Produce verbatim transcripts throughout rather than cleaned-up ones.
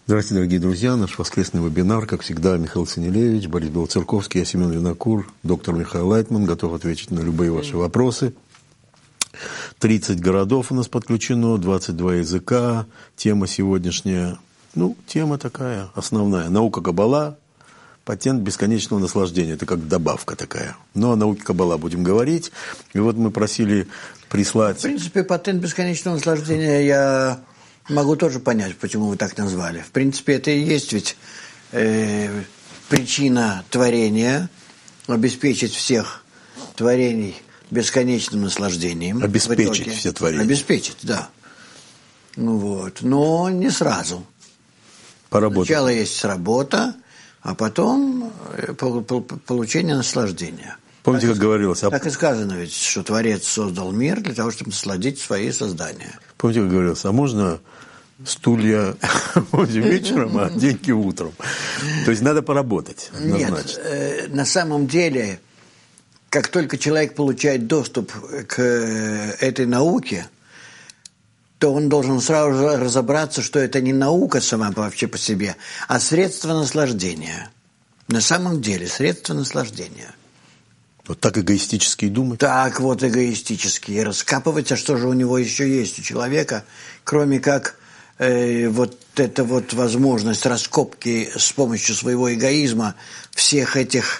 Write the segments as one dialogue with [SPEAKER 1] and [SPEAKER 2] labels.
[SPEAKER 1] Здравствуйте, дорогие друзья. Наш воскресный вебинар, как всегда, Михаил Санилевич, Борис Белоцерковский, я Семен Винокур, доктор Михаил Лайтман, готов ответить на любые ваши вопросы. тридцать городов у нас подключено, двадцать два языка. Тема сегодняшняя, ну, тема такая основная. Наука Каббала, патент бесконечного наслаждения. Это как добавка такая. Но о науке Каббала будем говорить. И вот мы просили прислать...
[SPEAKER 2] В принципе, патент бесконечного наслаждения я... могу тоже понять, почему вы так назвали. В принципе, это и есть ведь э, причина творения, обеспечить всех творений бесконечным наслаждением.
[SPEAKER 1] Обеспечить все творения.
[SPEAKER 2] Обеспечить, да. Ну вот. Но не сразу.
[SPEAKER 1] Поработать.
[SPEAKER 2] Сначала есть работа, а потом получение наслаждения.
[SPEAKER 1] Помните,
[SPEAKER 2] так,
[SPEAKER 1] как говорилось? А...
[SPEAKER 2] Так и сказано ведь, что Творец создал мир для того, чтобы насладить свои создания.
[SPEAKER 1] Помните, как говорилось, а можно стулья вечером, а деньги утром? То есть надо поработать.
[SPEAKER 2] Нет, э, на самом деле, как только человек получает доступ к этой науке, то он должен сразу же разобраться, что это не наука сама вообще по себе, а средство наслаждения. На самом деле, средство наслаждения.
[SPEAKER 1] Вот так эгоистически и думать?
[SPEAKER 2] Так вот эгоистически. И раскапывать, а что же у него еще есть у человека, кроме как э, вот эта вот возможность раскопки с помощью своего эгоизма всех этих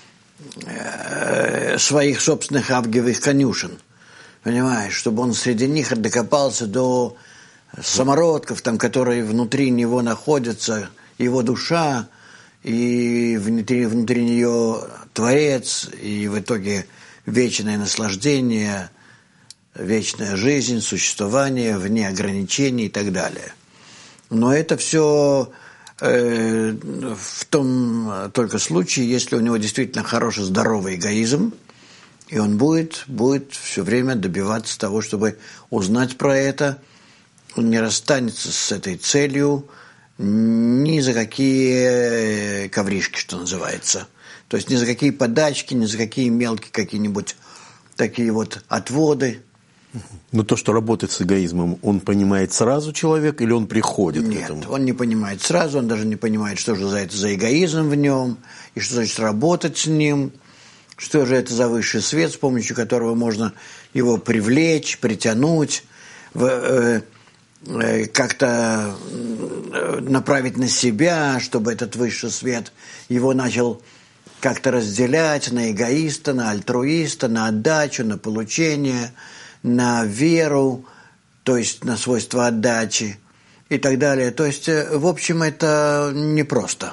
[SPEAKER 2] э, своих собственных авгиевых конюшен. Понимаешь, чтобы он среди них докопался до самородков, там, которые внутри него находятся, его душа, и внутри, внутри нее Творец, и в итоге вечное наслаждение, вечная жизнь, существование вне ограничений и так далее. Но это все э, в том только случае, если у него действительно хороший, здоровый эгоизм, и он будет, будет все время добиваться того, чтобы узнать про это. Он не расстанется с этой целью ни за какие ковришки, что называется. То есть ни за какие подачки, ни за какие мелкие какие-нибудь такие вот отводы.
[SPEAKER 1] Но то, что работает с эгоизмом, он понимает сразу человек или он приходит
[SPEAKER 2] Нет,
[SPEAKER 1] к этому?
[SPEAKER 2] Нет, он не понимает сразу, он даже не понимает, что же за это за эгоизм в нем, и что значит работать с ним. Что же это за высший свет, с помощью которого можно его привлечь, притянуть, в, э, как-то направить на себя, чтобы этот высший свет его начал как-то разделять на эгоиста, на альтруиста, на отдачу, на получение, на веру, то есть на свойства отдачи и так далее. То есть, в общем, это непросто.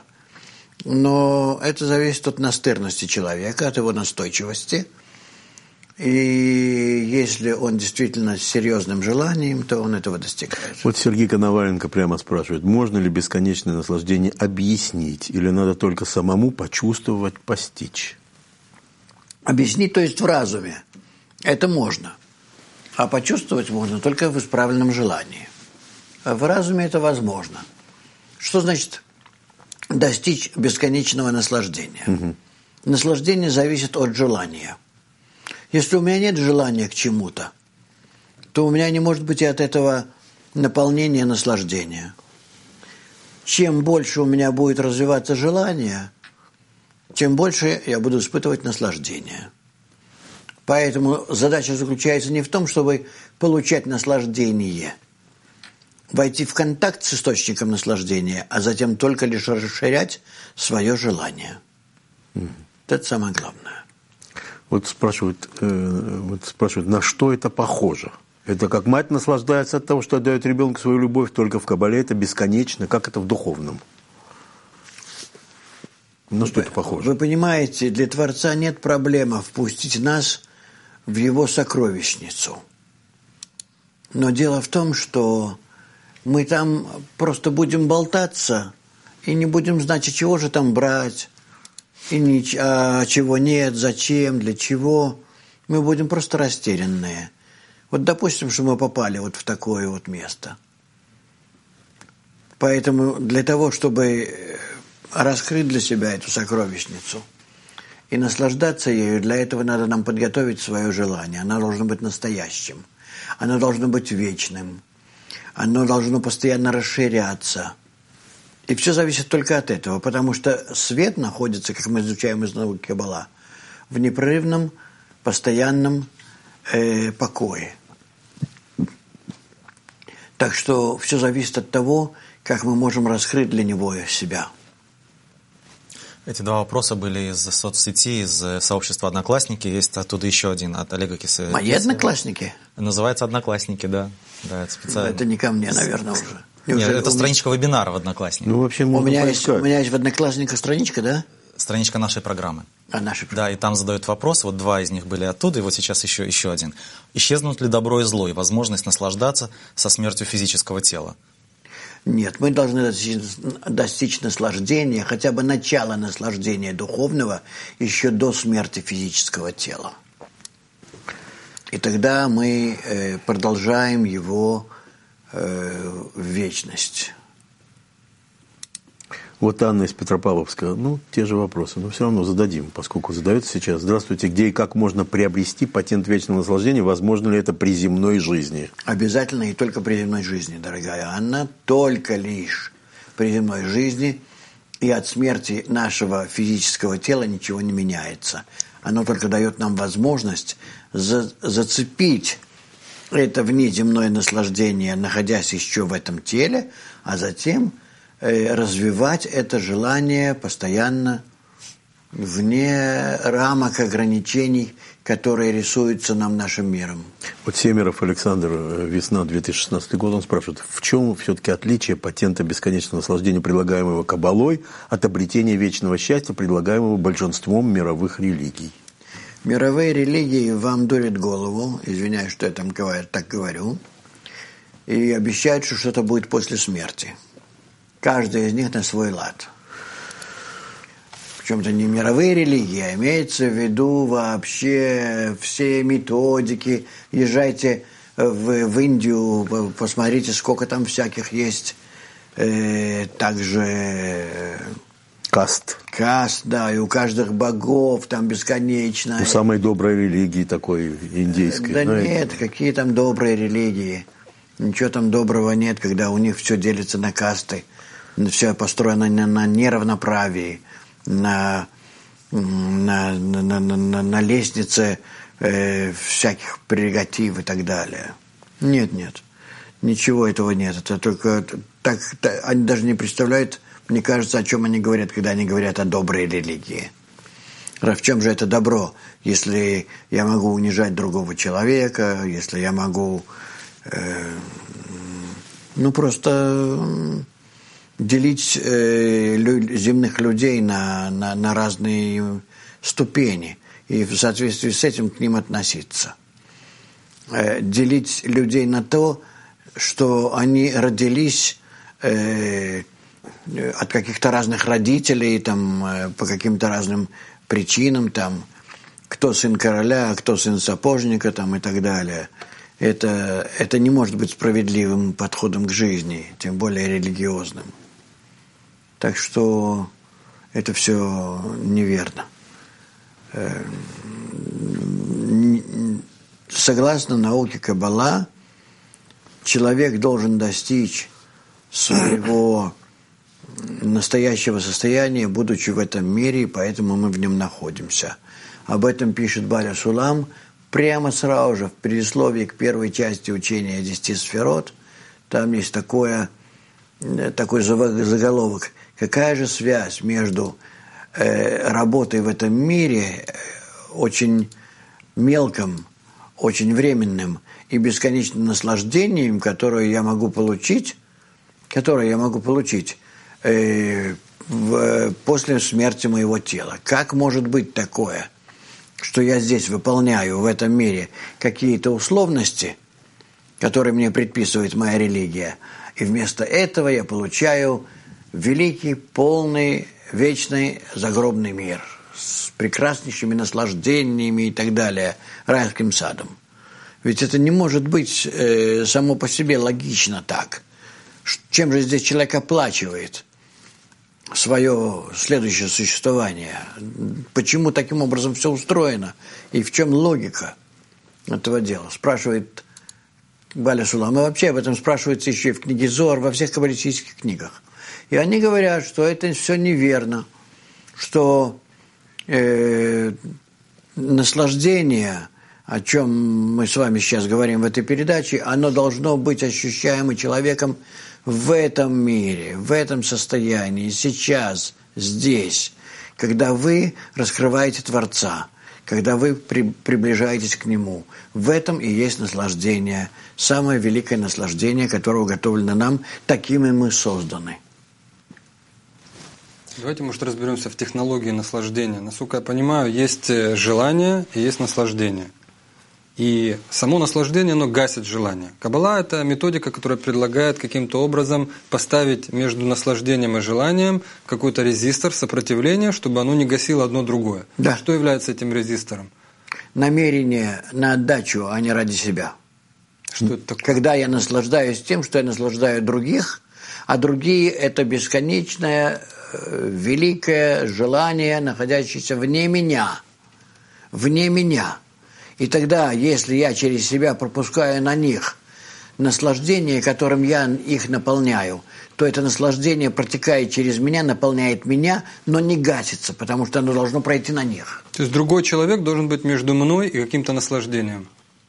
[SPEAKER 2] Но это зависит от настырности человека, от его настойчивости. И если он действительно с серьезным желанием, то он этого достигает.
[SPEAKER 1] Вот Сергей Коноваленко прямо спрашивает, можно ли бесконечное наслаждение объяснить, или надо только самому почувствовать, постичь?
[SPEAKER 2] Объяснить, то есть в разуме, это можно. А почувствовать можно только в исправленном желании. А в разуме это возможно. Что значит достичь бесконечного наслаждения? Угу. Наслаждение зависит от желания. Если у меня нет желания к чему-то, то у меня не может быть и от этого наполнения наслаждения. Чем больше у меня будет развиваться желание, тем больше я буду испытывать наслаждение. Поэтому задача заключается не в том, чтобы получать наслаждение, войти в контакт с источником наслаждения, а затем только лишь расширять свое желание. Mm. Это самое главное.
[SPEAKER 1] Вот спрашивают, э, вот спрашивают, на что это похоже? Это как мать наслаждается от того, что отдает ребенку свою любовь, только в Каббале это бесконечно, как это в духовном? На что
[SPEAKER 2] вы,
[SPEAKER 1] это похоже?
[SPEAKER 2] Вы понимаете, для Творца нет проблемы впустить нас в его сокровищницу. Но дело в том, что мы там просто будем болтаться и не будем знать, а чего же там брать, и ни, а чего нет, зачем, для чего. Мы будем просто растерянные. Вот допустим, что мы попали вот в такое вот место. Поэтому для того, чтобы раскрыть для себя эту сокровищницу и наслаждаться ею, для этого надо нам подготовить свое желание. Оно должно быть настоящим. Оно должно быть вечным. Оно должно постоянно расширяться. И все зависит только от этого, потому что свет находится, как мы изучаем из науки Каббала, в непрерывном, постоянном э, покое. Так что все зависит от того, как мы можем раскрыть для него себя.
[SPEAKER 3] Эти два вопроса были из соцсети, из сообщества «Одноклассники». Есть оттуда еще один от Олега Киселева.
[SPEAKER 2] Мои одноклассники?
[SPEAKER 3] Называется «Одноклассники», да. да это, специально.
[SPEAKER 2] Это не ко мне, наверное, уже.
[SPEAKER 3] Нет, это страничка вебинара в «Одноклассниках».
[SPEAKER 1] Ну, вообще,
[SPEAKER 2] у, меня есть, у меня есть в «Одноклассниках» страничка, да?
[SPEAKER 3] Страничка нашей программы.
[SPEAKER 2] А, нашей программы.
[SPEAKER 3] Да, и там задают вопросы. Вот два из них были оттуда, и вот сейчас еще, еще один. Исчезнут ли добро и зло, и возможность наслаждаться со смертью физического тела?
[SPEAKER 2] Нет, мы должны достичь, достичь наслаждения, хотя бы начала наслаждения духовного еще до смерти физического тела. И тогда мы э, продолжаем его э, в вечность.
[SPEAKER 1] Вот Анна из Петропавловска, ну, те же вопросы, но все равно зададим, поскольку задается сейчас. Здравствуйте, где и как можно приобрести патент вечного наслаждения? Возможно ли это при земной жизни?
[SPEAKER 2] Обязательно и только при земной жизни, дорогая Анна, только лишь при земной жизни, и от смерти нашего физического тела ничего не меняется. Оно только дает нам возможность за, зацепить это внеземное наслаждение, находясь еще в этом теле, а затем развивать это желание постоянно вне рамок ограничений, которые рисуются нам нашим миром.
[SPEAKER 1] Вот Семеров Александр, весна две тысячи шестнадцатый год, он спрашивает, в чем все-таки отличие патента бесконечного наслаждения, предлагаемого Каббалой, от обретения вечного счастья, предлагаемого большинством мировых религий?
[SPEAKER 2] Мировые религии вам дурят голову, извиняюсь, что я там так говорю, и обещают, что что-то будет после смерти. Каждая из них на свой лад. Причем это не мировые религии, а имеется в виду вообще все методики. Езжайте в, в Индию, посмотрите, сколько там всяких есть. Э, также...
[SPEAKER 1] Каст.
[SPEAKER 2] Каст, да, и у каждых богов там бесконечно.
[SPEAKER 1] У самой доброй религии такой индейской.
[SPEAKER 2] Да
[SPEAKER 1] знаете?
[SPEAKER 2] Нет, какие там добрые религии. Ничего там доброго нет, когда у них все делится на касты. Все построено на, на неравноправии, на, на, на, на, на лестнице э, всяких прерогатив и так далее. Нет, нет, ничего этого нет. Это только так, так, они даже не представляют, мне кажется, о чем они говорят, когда они говорят о доброй религии. В чем же это добро, если я могу унижать другого человека, если я могу, э, ну просто... делить э, лю- земных людей на, на, на разные ступени и в соответствии с этим к ним относиться. Э, делить людей на то, что они родились э, от каких-то разных родителей, там, э, по каким-то разным причинам, там, кто сын короля, кто сын сапожника там, и так далее. Это, это не может быть справедливым подходом к жизни, тем более религиозным. Так что это все неверно. Согласно науке Каббала, человек должен достичь своего настоящего состояния, будучи в этом мире, и поэтому мы в нем находимся. Об этом пишет Баля Сулам прямо сразу же в предисловии к первой части учения о десяти сферот. Там есть такое, такой заголовок. Какая же связь между э, работой в этом мире, очень мелком, очень временным и бесконечным наслаждением, которое я могу получить, которое я могу получить э, в, после смерти моего тела? Как может быть такое, что я здесь выполняю в этом мире какие-то условности, которые мне предписывает моя религия, и вместо этого я получаю великий, полный, вечный загробный мир с прекраснейшими наслаждениями и так далее, райским садом. Ведь это не может быть э, само по себе логично так. Чем же здесь человек оплачивает свое следующее существование? Почему таким образом все устроено? И в чем логика этого дела? Спрашивает Баля Сулам. И вообще об этом спрашивается еще и в книге Зоар, во всех каббалистических книгах. И они говорят, что это все неверно, что э, наслаждение, о чем мы с вами сейчас говорим в этой передаче, оно должно быть ощущаемо человеком в этом мире, в этом состоянии, сейчас, здесь, когда вы раскрываете Творца, когда вы при, приближаетесь к Нему. В этом и есть наслаждение, самое великое наслаждение, которое уготовлено нам, такими мы созданы.
[SPEAKER 4] Давайте, может, разберемся в технологии наслаждения. Насколько я понимаю, есть желание и есть наслаждение. И само наслаждение, оно гасит желание. Каббала – это методика, которая предлагает каким-то образом поставить между наслаждением и желанием какой-то резистор, сопротивление, чтобы оно не гасило одно другое.
[SPEAKER 2] Да.
[SPEAKER 4] Что является этим резистором?
[SPEAKER 2] Намерение на отдачу, а не ради себя.
[SPEAKER 4] Что это такое?
[SPEAKER 2] Когда я наслаждаюсь тем, что я наслаждаю других, а другие – это бесконечное, великое желание, находящееся вне меня. Вне меня. И тогда, если я через себя пропускаю на них наслаждение, которым я их наполняю, то это наслаждение протекает через меня, наполняет меня, но не гасится, потому что оно должно пройти на них.
[SPEAKER 4] То есть другой человек должен быть между мной и каким-то наслаждением?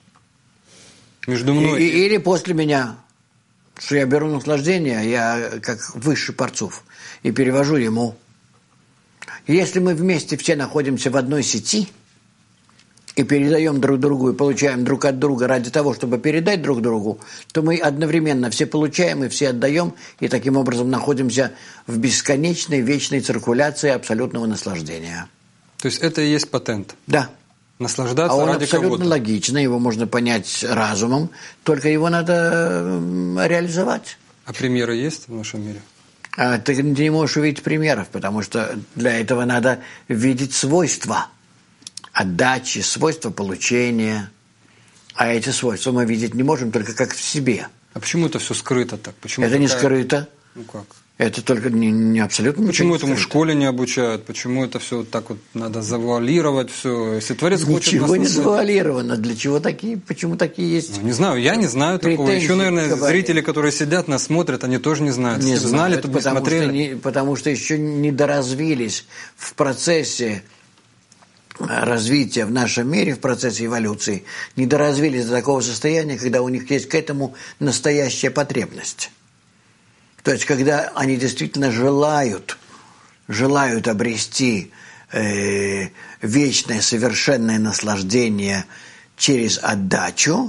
[SPEAKER 4] Между мной
[SPEAKER 2] и,
[SPEAKER 4] и...
[SPEAKER 2] Или после меня. Что я беру наслаждение, я как высший Парцуф, и перевожу ему. Если мы вместе все находимся в одной сети и передаем друг другу, и получаем друг от друга ради того, чтобы передать друг другу, то мы одновременно все получаем и все отдаем, и таким образом находимся в бесконечной, вечной циркуляции абсолютного наслаждения.
[SPEAKER 4] То есть это и есть патент?
[SPEAKER 2] Да.
[SPEAKER 4] Наслаждаться
[SPEAKER 2] а он
[SPEAKER 4] ради
[SPEAKER 2] абсолютно
[SPEAKER 4] кого-то?
[SPEAKER 2] логично, его можно понять разумом, только его надо реализовать.
[SPEAKER 4] А примеры есть в нашем мире?
[SPEAKER 2] А ты не можешь увидеть примеров, потому что для этого надо видеть свойства отдачи, свойства получения. А эти свойства мы видеть не можем только как в себе.
[SPEAKER 4] А почему это все скрыто так? Почему
[SPEAKER 2] это
[SPEAKER 4] такая...
[SPEAKER 2] не скрыто.
[SPEAKER 4] Ну как?
[SPEAKER 2] Это только не, не абсолютно
[SPEAKER 4] Почему
[SPEAKER 2] не
[SPEAKER 4] этому в
[SPEAKER 2] скрыто.
[SPEAKER 4] школе не обучают? Почему это все вот так вот надо завуалировать все? Если Творец
[SPEAKER 2] Ничего
[SPEAKER 4] хочет нас
[SPEAKER 2] не
[SPEAKER 4] назвать...
[SPEAKER 2] завуалировано. Для чего такие, почему такие есть?
[SPEAKER 4] Ну, не знаю, я не знаю такого.
[SPEAKER 2] Претензии
[SPEAKER 4] Еще, наверное,
[SPEAKER 2] к
[SPEAKER 4] зрители, которые сидят, нас смотрят, они тоже не знают.
[SPEAKER 2] Не
[SPEAKER 4] Если бы знали,
[SPEAKER 2] знают,
[SPEAKER 4] то бы
[SPEAKER 2] потому
[SPEAKER 4] смотрели.
[SPEAKER 2] Что не, потому что еще не доразвились в процессе развития в нашем мире, в процессе эволюции, не доразвились до такого состояния, когда у них есть к этому настоящая потребность. То есть, когда они действительно желают, желают обрести э, вечное, совершенное наслаждение через отдачу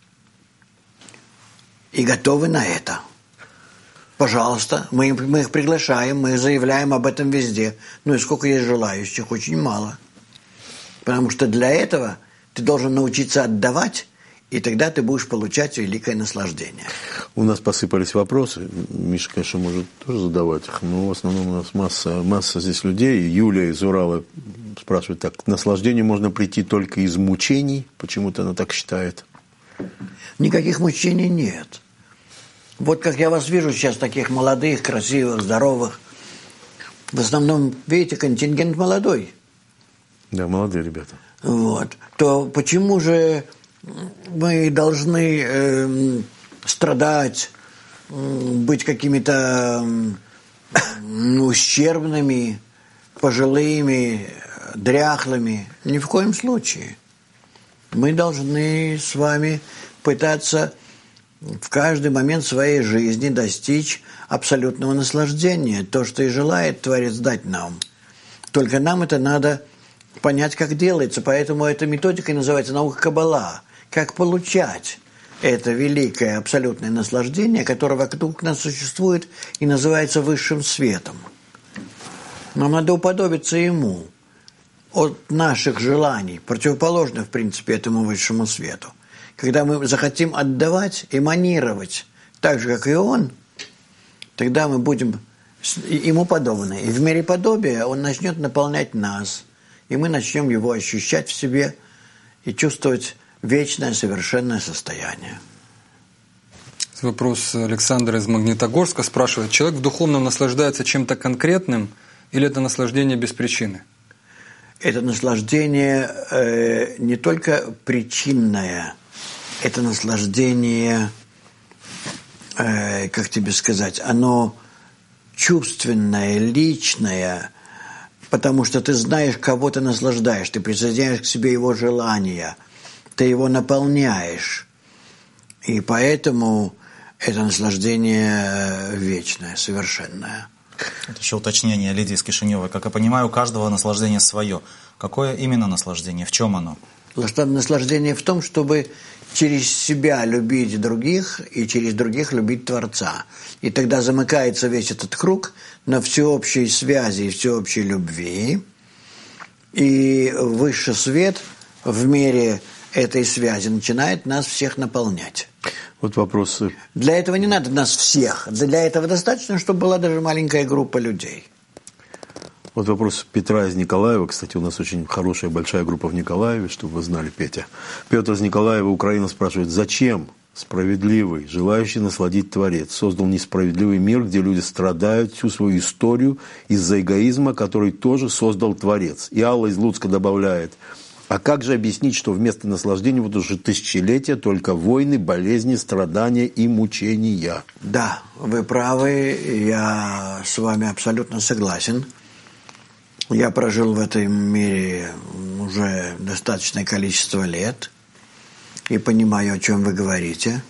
[SPEAKER 2] и готовы на это. Пожалуйста, мы, мы их приглашаем, мы заявляем об этом везде. Ну и сколько есть желающих? Очень мало. Потому что для этого ты должен научиться отдавать, и тогда ты будешь получать великое наслаждение.
[SPEAKER 1] У нас посыпались вопросы. Миша, конечно, может тоже задавать их, но в основном у нас масса, масса здесь людей. Юлия из Урала спрашивает так. К наслаждению можно прийти только из мучений? Почему-то она так считает.
[SPEAKER 2] Никаких мучений нет. Вот как я вас вижу сейчас, таких молодых, красивых, здоровых. В основном, видите, контингент молодой.
[SPEAKER 1] Да, молодые ребята.
[SPEAKER 2] Вот. То почему же мы должны э, страдать, э, быть какими-то э, ущербными, пожилыми, дряхлыми? Ни в коем случае. Мы должны с вами пытаться в каждый момент своей жизни достичь абсолютного наслаждения. То, что и желает Творец дать нам. Только нам это надо понять, как делается. Поэтому эта методика называется наука Каббала. Как получать это великое абсолютное наслаждение, которое вокруг нас существует и называется высшим светом. Нам надо уподобиться ему от наших желаний, противоположных, в принципе, этому высшему свету. Когда мы захотим отдавать, эманировать так же, как и он, тогда мы будем ему подобны. И в мере подобия он начнет наполнять нас, и мы начнем его ощущать в себе и чувствовать вечное, совершенное состояние.
[SPEAKER 4] Вопрос Александра из Магнитогорска спрашивает. Человек в духовном наслаждается чем-то конкретным или это наслаждение без причины?
[SPEAKER 2] Это наслаждение э, не только причинное, это наслаждение, э, как тебе сказать, оно чувственное, личное, потому что ты знаешь, кого ты наслаждаешь, ты присоединяешь к себе его желания, ты его наполняешь. И поэтому это наслаждение вечное, совершенное.
[SPEAKER 3] Это еще уточнение Лидии из Кишинева. Как я понимаю, у каждого наслаждение свое. Какое именно наслаждение? В чем оно?
[SPEAKER 2] Наслаждение в том, чтобы через себя любить других и через других любить Творца. И тогда замыкается весь этот круг на всеобщей связи и всеобщей любви. И высший свет в мере этой связи начинает нас всех наполнять.
[SPEAKER 1] Вот вопросы.
[SPEAKER 2] Для этого не надо нас всех. Для этого достаточно, чтобы была даже маленькая группа людей.
[SPEAKER 1] Вот вопрос Петра из Николаева. Кстати, у нас очень хорошая, большая группа в Николаеве, чтобы вы знали, Петя. Петр из Николаева, Украина, спрашивает, зачем справедливый, желающий насладить Творец, создал несправедливый мир, где люди страдают всю свою историю из-за эгоизма, который тоже создал Творец. И Алла из Луцка добавляет, а как же объяснить, что вместо наслаждения вот уже тысячелетия только войны, болезни, страдания и мучения?
[SPEAKER 2] Да, вы правы, я с вами абсолютно согласен. Я прожил в этом мире уже достаточное количество лет и понимаю, о чем вы говорите.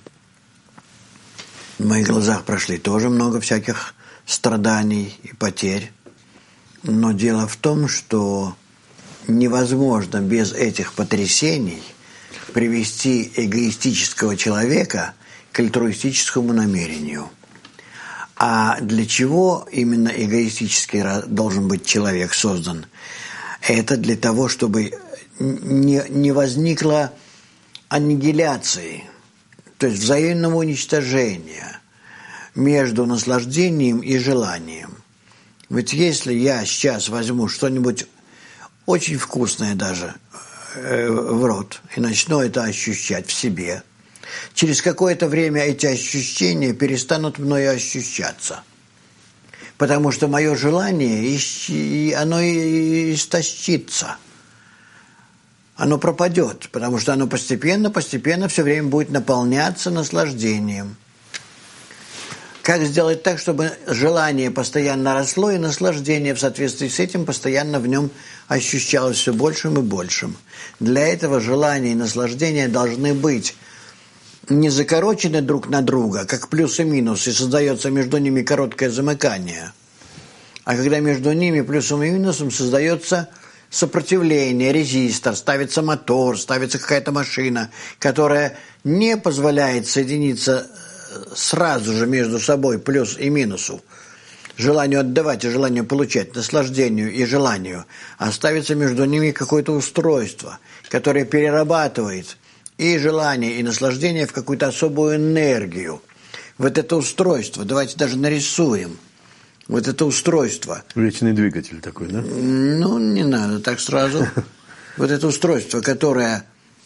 [SPEAKER 2] В моих глазах прошли тоже много всяких страданий и потерь. Но дело в том, что невозможно без этих потрясений привести эгоистического человека к альтруистическому намерению. А для чего именно эгоистически должен быть человек создан? Это для того, чтобы не, не возникло аннигиляции, то есть взаимного уничтожения между наслаждением и желанием. Ведь если я сейчас возьму что-нибудь очень вкусное даже э, в рот и начну это ощущать в себе, через какое-то время эти ощущения перестанут мною ощущаться. Потому что мое желание, оно истощится. Оно пропадет, потому что оно постепенно, постепенно все время будет наполняться наслаждением. Как сделать так, чтобы желание постоянно росло, и наслаждение в соответствии с этим постоянно в нем ощущалось все большим и большим? Для этого желание и наслаждение должны быть не закорочены друг на друга, как плюс и минус, и создается между ними короткое замыкание. А когда между ними плюсом и минусом создается сопротивление, резистор, ставится мотор, ставится какая-то машина, которая не позволяет соединиться сразу же между собой плюс и минусу, желанию отдавать и желанию получать, наслаждению и желанию, а ставится между ними какое-то устройство, которое перерабатывает и желание, и наслаждение в какую-то особую энергию. Вот это устройство, давайте даже нарисуем. Вот это устройство.
[SPEAKER 1] Вечный двигатель такой, да?
[SPEAKER 2] Ну, не надо так сразу. Вот это устройство, которое,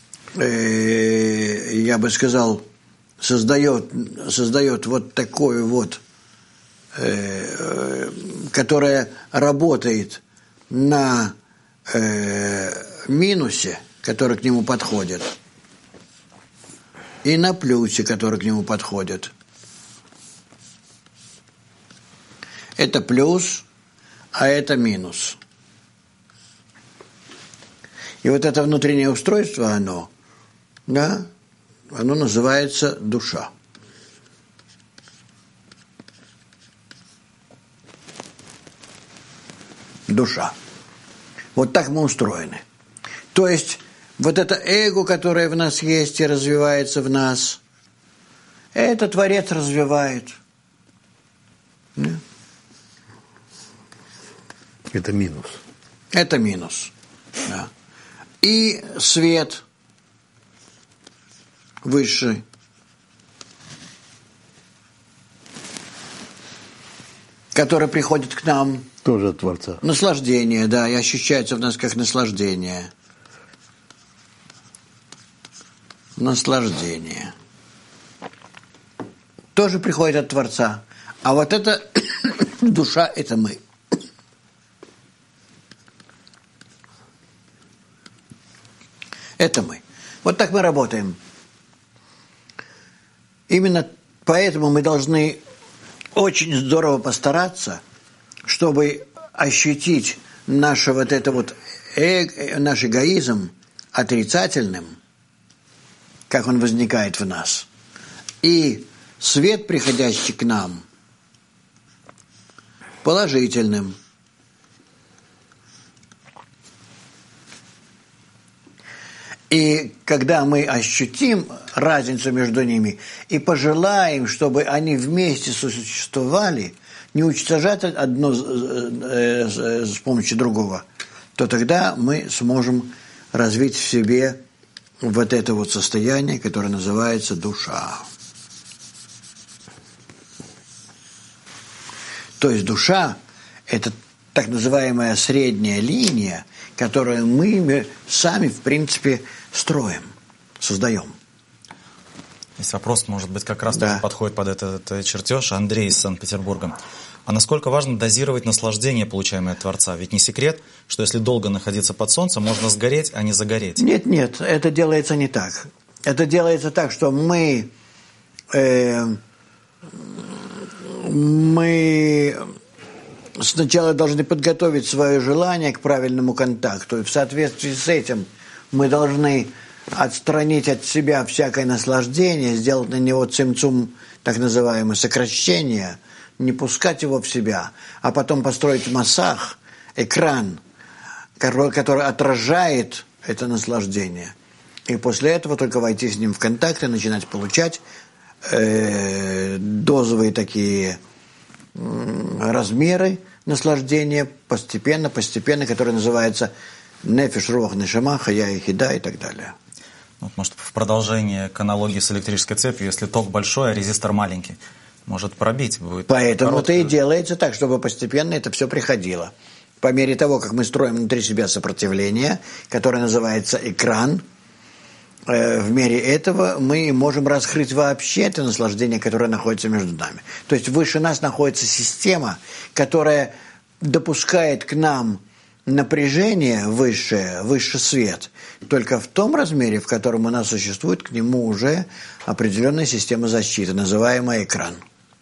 [SPEAKER 2] э, я бы сказал, создает, создает вот такое вот, э, которое работает на э, минусе, который к нему подходит, и на плюсе, который к нему подходит. Это плюс, а это минус. И вот это внутреннее устройство, оно, да, оно называется душа. Душа. Вот так мы устроены. То есть вот это эго, которое в нас есть и развивается в нас, это Творец развивает. Да?
[SPEAKER 1] Это минус.
[SPEAKER 2] Это минус. Да. И свет высший, который приходит к нам.
[SPEAKER 1] Тоже от Творца.
[SPEAKER 2] Наслаждение, да, и ощущается в нас как наслаждение. Наслаждение. Тоже приходит от Творца. А вот это душа, это мы. Это мы. Вот так мы работаем. Именно поэтому мы должны очень здорово постараться, чтобы ощутить наш вот это вот э, наш эгоизм отрицательным, как он возникает в нас, и свет, приходящий к нам, положительным. И когда мы ощутим разницу между ними и пожелаем, чтобы они вместе существовали, не уничтожать одно с помощью другого, то тогда мы сможем развить в себе вот это вот состояние, которое называется душа. То есть душа – это так называемая средняя линия, которую мы сами, в принципе, строим, создаем.
[SPEAKER 3] Есть вопрос, может быть, как раз
[SPEAKER 2] да.
[SPEAKER 3] тоже подходит под этот, этот чертеж. Андрей из Санкт-Петербурга. А насколько важно дозировать наслаждение, получаемое от Творца? Ведь не секрет, что если долго находиться под солнцем, можно сгореть, а не загореть.
[SPEAKER 2] Нет, нет, это делается не так. Это делается так, что мы, э, мы сначала должны подготовить свое желание к правильному контакту. И в соответствии с этим мы должны отстранить от себя всякое наслаждение, сделать на него цимцум, так называемое сокращение, не пускать его в себя, а потом построить массах, экран, который отражает это наслаждение. И после этого только войти с ним в контакт и начинать получать э, дозовые такие э, размеры наслаждения постепенно, постепенно, которые называются нефеш, руах, нешама, хая и хида и так далее.
[SPEAKER 3] Вот, может, в продолжение к аналогии с электрической цепью, если ток большой, а резистор маленький, может пробить будет.
[SPEAKER 2] Поэтому это и делается так, чтобы постепенно это все приходило. По мере того, как мы строим внутри себя сопротивление, которое называется экран, э, в мере этого мы можем раскрыть вообще это наслаждение, которое находится между нами. То есть выше нас находится система, которая допускает к нам напряжение высшее, высший свет, только в том размере, в котором у нас существует к нему уже определенная система защиты, называемая экран.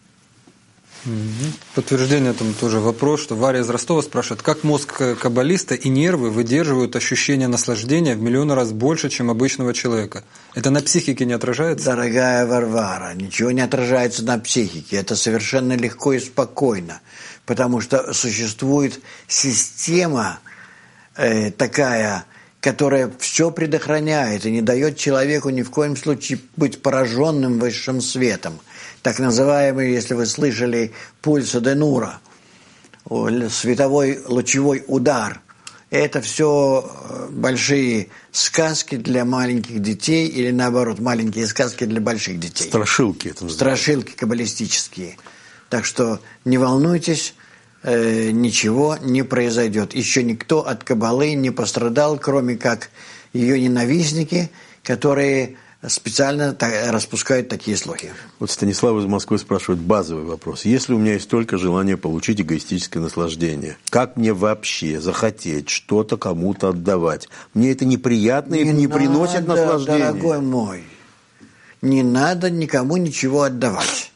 [SPEAKER 4] Подтверждение там тоже вопрос, что Варя из Ростова спрашивает, как мозг каббалиста и нервы выдерживают ощущение наслаждения в миллион раз больше, чем обычного человека? Это на психике не отражается?
[SPEAKER 2] Дорогая Варвара, ничего не отражается на психике. Это совершенно легко и спокойно, потому что существует система э, такая, которая все предохраняет и не дает человеку ни в коем случае быть пораженным высшим светом. Так называемый, если вы слышали, пульс Денура, световой лучевой удар. Это все большие сказки для маленьких детей или, наоборот, маленькие сказки для больших детей.
[SPEAKER 1] Страшилки это называется.
[SPEAKER 2] Страшилки каббалистические. Так что не волнуйтесь, э, ничего не произойдет. Еще никто от каббалы не пострадал, кроме как ее ненавистники, которые специально распускают такие слухи.
[SPEAKER 1] Вот Станислав из Москвы спрашивает базовый вопрос. Если у меня есть только желание получить эгоистическое наслаждение, как мне вообще захотеть что-то кому-то отдавать? Мне это неприятно и не, не приносит наслаждения.
[SPEAKER 2] Дорогой мой, не надо никому ничего отдавать.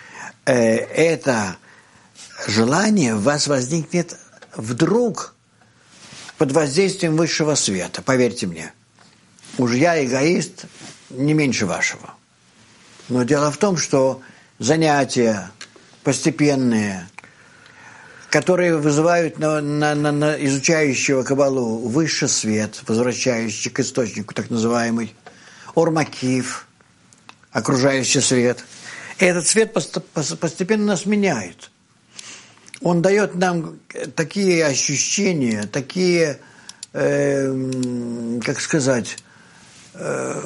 [SPEAKER 2] Это желание в вас возникнет вдруг под воздействием высшего света, поверьте мне. Уж я эгоист не меньше вашего. Но дело в том, что занятия постепенные, которые вызывают на, на, на, на изучающего каббалу высший свет, возвращающий к источнику, так называемый ормакив, окружающий свет, этот свет постепенно нас меняет. Он дает нам такие ощущения, такие, э, как сказать, э,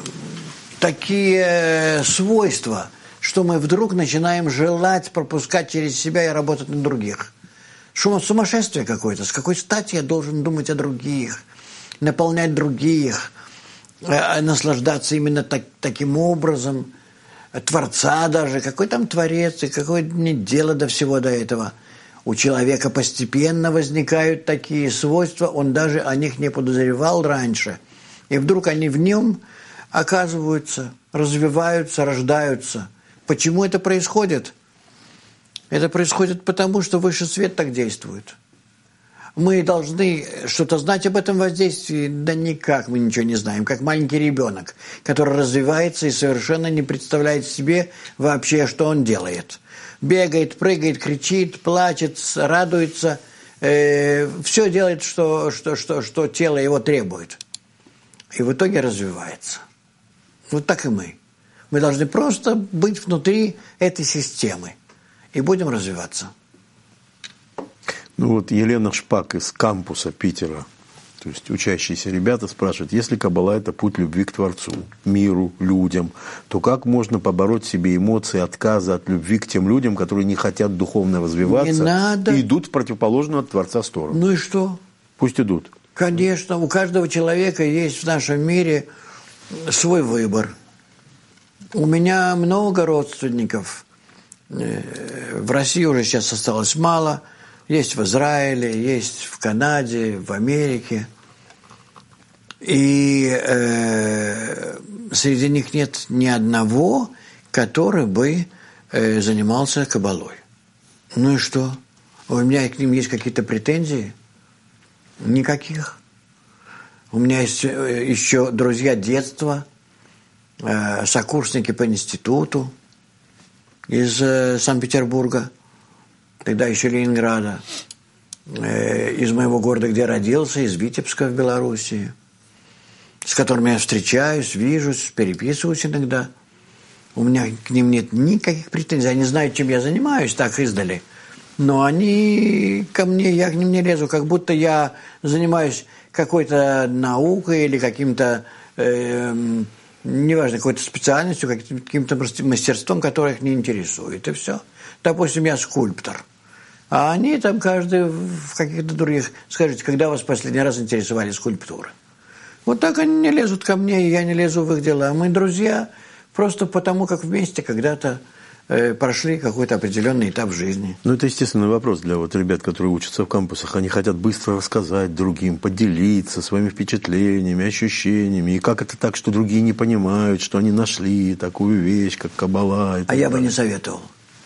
[SPEAKER 2] такие свойства, что мы вдруг начинаем желать пропускать через себя и работать на других. Шум, сумасшествие какое-то. С какой стати я должен думать о других, наполнять других, э, наслаждаться именно так, таким образом, Творца даже. Какой там Творец и какое мне дело до всего до этого? У человека постепенно возникают такие свойства, он даже о них не подозревал раньше. И вдруг они в нем оказываются, развиваются, рождаются. Почему это происходит? Это происходит потому, что высший свет так действует. Мы должны что-то знать об этом воздействии, да никак мы ничего не знаем, как маленький ребенок, который развивается и совершенно не представляет себе вообще, что он делает. Бегает, прыгает, кричит, плачет, радуется, э, все делает, что, что, что, что тело его требует. И в итоге развивается. Вот так и мы. Мы должны просто быть внутри этой системы и будем развиваться.
[SPEAKER 1] Ну вот Елена Шпак из кампуса Питера, то есть учащиеся ребята спрашивают, если Каббала – это путь любви к Творцу, миру, людям, то как можно побороть в себе эмоции отказа от любви к тем людям, которые не хотят духовно развиваться
[SPEAKER 2] надо.
[SPEAKER 1] и идут в противоположную от Творца сторону?
[SPEAKER 2] Ну и что?
[SPEAKER 1] Пусть идут.
[SPEAKER 2] Конечно, у каждого человека есть в нашем мире свой выбор. У меня много родственников. В России уже сейчас осталось мало. Есть в Израиле, есть в Канаде, в Америке. И э, среди них нет ни одного, который бы э, занимался каббалой. Ну и что? У меня к ним есть какие-то претензии? Никаких. У меня есть еще друзья детства, э, сокурсники по институту из э, Санкт-Петербурга, тогда еще Ленинграда, э, из моего города, где родился, из Витебска в Белоруссии, с которыми я встречаюсь, вижусь, переписываюсь иногда. У меня к ним нет никаких претензий. Они знают, чем я занимаюсь, так издали. Но они ко мне, я к ним не лезу, как будто я занимаюсь какой-то наукой или каким-то, э, неважно, какой-то специальностью, каким-то мастерством, которое их не интересует. И все. Допустим, я скульптор. А они там каждый в каких-то других... Скажите, когда вас последний раз интересовали скульптуры? Вот так они не лезут ко мне, и я не лезу в их дела. Мы друзья просто потому, как вместе когда-то э, прошли какой-то определенный этап жизни.
[SPEAKER 1] Ну, это естественный вопрос для вот ребят, которые учатся в кампусах. Они хотят быстро рассказать другим, поделиться своими впечатлениями, ощущениями. И как это так, что другие не понимают, что они нашли такую вещь, как Каббала.
[SPEAKER 2] А я бы не советовал.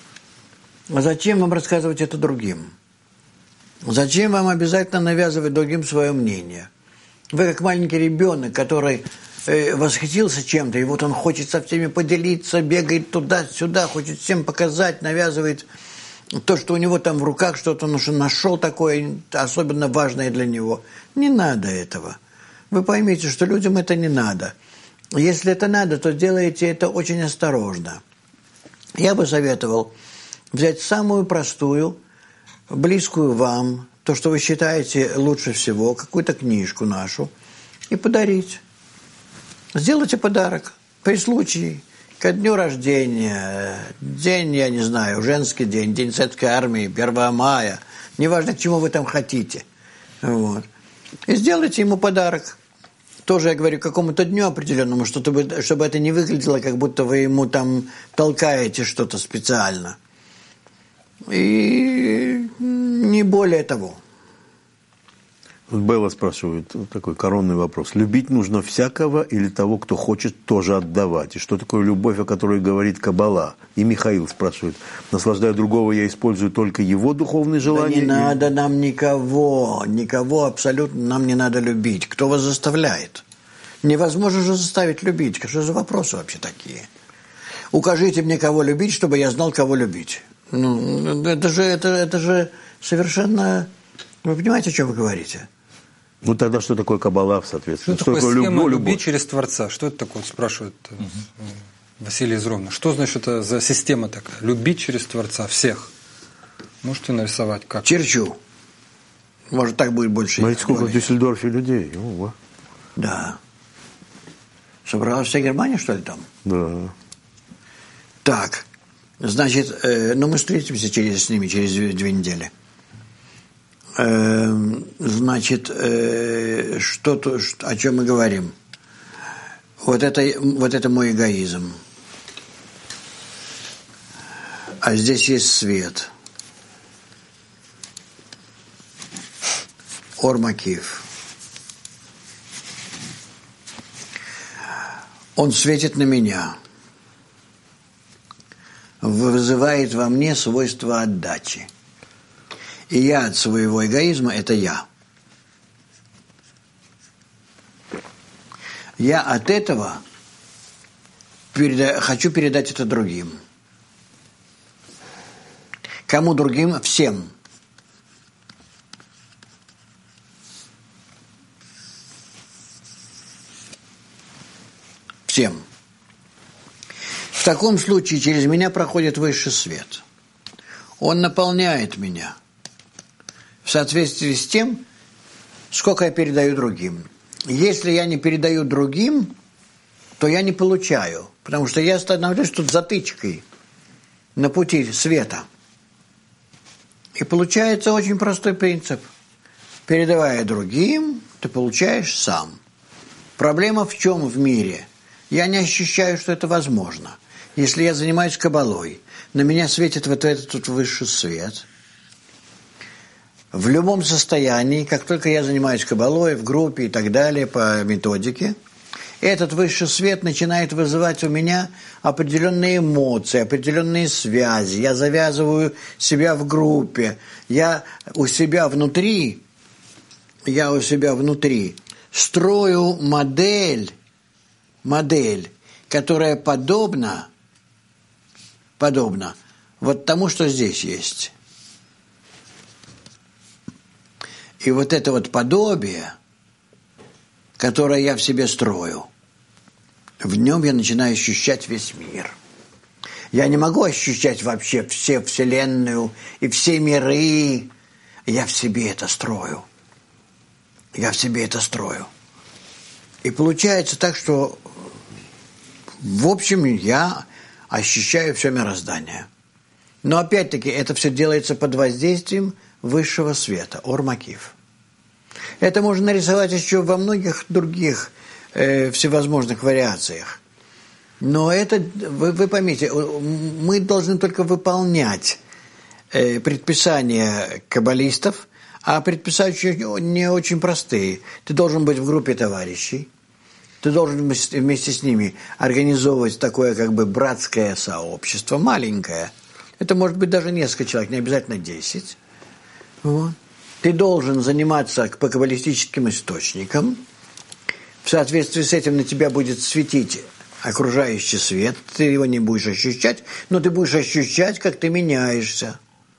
[SPEAKER 2] А зачем вам рассказывать это другим? Зачем вам обязательно навязывать другим свое мнение? Вы как маленький ребенок, который э, восхитился чем-то, и вот он хочет со всеми поделиться, бегает туда-сюда, хочет всем показать, навязывает то, что у него там в руках, что-то он уже нашел такое особенно важное для него. Не надо этого. Вы поймите, что людям это не надо. Если это надо, то делайте это очень осторожно. Я бы советовал взять самую простую, близкую вам, то, что вы считаете лучше всего, какую-то книжку нашу, и подарить. Сделайте подарок при случае, ко дню рождения, день, я не знаю, женский день, день советской армии, первое мая, неважно, к чему вы там хотите. Вот. И сделайте ему подарок. Тоже, я говорю, какому-то дню определенному, чтобы, чтобы это не выглядело, как будто вы ему там толкаете что-то специально. И не более того.
[SPEAKER 1] Вот Белла спрашивает такой коронный вопрос. Любить нужно всякого или того, кто хочет тоже отдавать? И что такое любовь, о которой говорит Каббала? И Михаил спрашивает. Наслаждая другого, я использую только его духовные желания?
[SPEAKER 2] Да не надо нам никого. Никого абсолютно нам не надо любить. Кто вас заставляет? Невозможно же заставить любить. Что за вопросы вообще такие? Укажите мне, кого любить, чтобы я знал, кого любить. Ну, это же, это, это же совершенно... Вы понимаете, о чем вы говорите?
[SPEAKER 1] Ну, тогда что такое Каббала, соответственно?
[SPEAKER 4] Что, что такое схема
[SPEAKER 1] любовь,
[SPEAKER 4] любви
[SPEAKER 1] любовь?
[SPEAKER 4] через Творца? Что это такое, спрашивает угу. Василий из Ровно. Что значит это за система такая? Любить через Творца всех. Можете нарисовать как?
[SPEAKER 2] Черчу. Может, так будет больше.
[SPEAKER 1] Смотрите, сколько в Дюссельдорфе людей. Ого.
[SPEAKER 2] Да. Собралась вся Германия, что ли, там?
[SPEAKER 1] Да.
[SPEAKER 2] Так. Значит, э, ну мы встретимся через, с ними через две, две недели. Э, значит, э, что, то, что, о чем мы говорим? Вот это, вот это мой эгоизм. А здесь есть свет. Ор-Макив. Он светит на меня. вызывает во мне свойство отдачи. И я от своего эгоизма – это я. Я от этого переда- хочу передать это другим. Кому другим? Всем. Всем. В таком случае через меня проходит высший свет. Он наполняет меня в соответствии с тем, сколько я передаю другим. Если я не передаю другим, то я не получаю, потому что я становлюсь тут затычкой на пути света. И получается очень простой принцип. Передавая другим, ты получаешь сам. Проблема в чем в мире? Я не ощущаю, что это возможно. Если я занимаюсь кабалой, на меня светит вот этот тут высший свет. В любом состоянии, как только я занимаюсь кабалой, в группе и так далее, по методике, этот высший свет начинает вызывать у меня определенные эмоции, определенные связи. Я завязываю себя в группе. Я у себя внутри, я у себя внутри строю модель, модель, которая подобна, подобна вот тому, что здесь есть. И вот это вот подобие, которое я в себе строю, в нем я начинаю ощущать весь мир. Я не могу ощущать вообще все Вселенную и все миры. Я в себе это строю. Я в себе это строю. И получается так, что в общем я ощущаю все мироздание. Но опять-таки это все делается под воздействием высшего света, Ор-Макиф. Это можно нарисовать еще во многих других э, всевозможных вариациях. Но это, вы, вы поймите, мы должны только выполнять э, предписания каббалистов, а предписания не очень простые. Ты должен быть в группе товарищей, ты должен вместе с ними организовывать такое как бы братское сообщество, маленькое. Это может быть даже несколько человек, не обязательно десять. Вот. Ты должен заниматься по каббалистическим источникам. В соответствии с этим на тебя будет светить окружающий свет. Ты его не будешь ощущать, но ты будешь ощущать, как ты меняешься.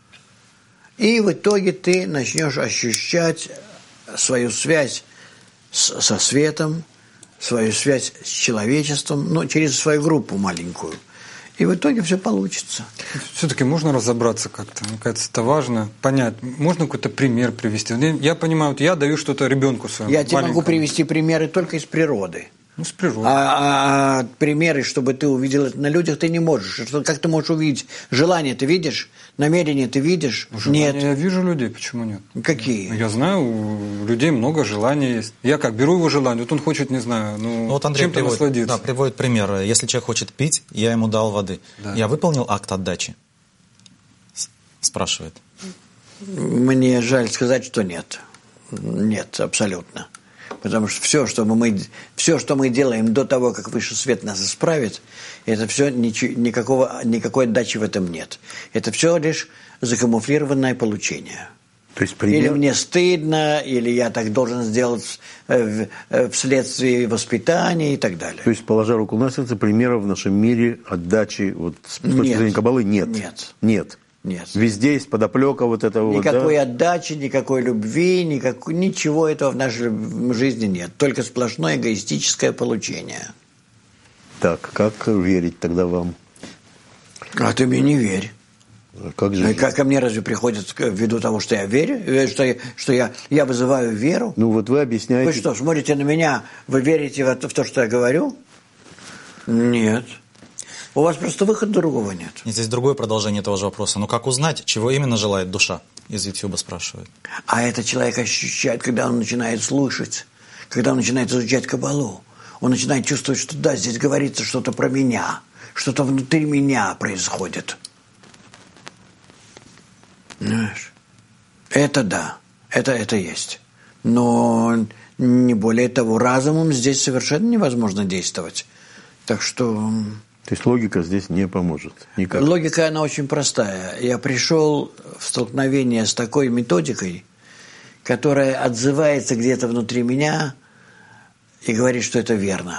[SPEAKER 2] И в итоге ты начнешь ощущать свою связь с, со светом, свою связь с человечеством, но через свою группу маленькую. И в итоге все получится.
[SPEAKER 4] Все-таки можно разобраться как-то. Мне кажется, это важно понять. Можно какой-то пример привести? Я понимаю, вот я даю что-то ребенку своему.
[SPEAKER 2] Я тебе
[SPEAKER 4] маленькому.
[SPEAKER 2] могу привести примеры только из природы.
[SPEAKER 4] Ну, с природы.
[SPEAKER 2] А, а примеры, чтобы ты увидел это на людях, ты не можешь. Как ты можешь увидеть? Желание ты видишь? Намерение ты видишь?
[SPEAKER 4] Желание,
[SPEAKER 2] нет.
[SPEAKER 4] Я вижу людей, почему нет?
[SPEAKER 2] Какие?
[SPEAKER 4] Я знаю, у людей много желаний есть. Я как, беру его желание, вот он хочет, не знаю, ну,
[SPEAKER 3] Ну, вот Андрей
[SPEAKER 4] чем-то
[SPEAKER 3] приводит,
[SPEAKER 4] насладиться.
[SPEAKER 3] да, приводит пример. Если человек хочет пить, я ему дал воды.
[SPEAKER 4] Да.
[SPEAKER 3] Я выполнил акт отдачи? С- Спрашивает.
[SPEAKER 2] Мне жаль сказать, что нет. Нет, абсолютно. Потому что все, что мы, все, что мы делаем до того, как высший свет нас исправит, это все, никакого, никакой отдачи в этом нет. Это все лишь закамуфлированное получение.
[SPEAKER 1] То есть пример...
[SPEAKER 2] Или мне стыдно, или я так должен сделать вследствие воспитания и так далее.
[SPEAKER 1] То есть, положа руку на сердце, примеров в нашем мире отдачи вот, с точки
[SPEAKER 2] Нет.
[SPEAKER 1] зрения каббалы нет.
[SPEAKER 2] Нет.
[SPEAKER 1] Нет.
[SPEAKER 2] Нет.
[SPEAKER 1] Везде есть подоплека вот этого
[SPEAKER 2] Никакой
[SPEAKER 1] вот, да?
[SPEAKER 2] отдачи, никакой любви, никакой, ничего этого в нашей жизни нет. Только сплошное эгоистическое получение.
[SPEAKER 1] Так, как верить тогда вам?
[SPEAKER 2] А ты мне не верь.
[SPEAKER 1] А как же?
[SPEAKER 2] Как ко мне разве приходит ввиду того, что я верю, что я, что я, я вызываю веру?
[SPEAKER 1] Ну вот вы объясняете...
[SPEAKER 2] Вы что, смотрите на меня, вы верите в, в то, что я говорю? Нет. У вас просто выхода другого нет.
[SPEAKER 3] И здесь другое продолжение этого же вопроса. Ну как узнать, чего именно желает душа? Из Ютьюба спрашивает.
[SPEAKER 2] А это человек ощущает, когда он начинает слушать, когда он начинает изучать каббалу. Он начинает чувствовать, что да, здесь говорится что-то про меня, что-то внутри меня происходит. Знаешь? Это да, это, это есть. Но не более того, разумом здесь совершенно невозможно действовать. Так что
[SPEAKER 1] То есть логика здесь не поможет никак.
[SPEAKER 2] Логика, она очень простая. Я пришел в столкновение с такой методикой, которая отзывается где-то внутри меня и говорит, что это верно.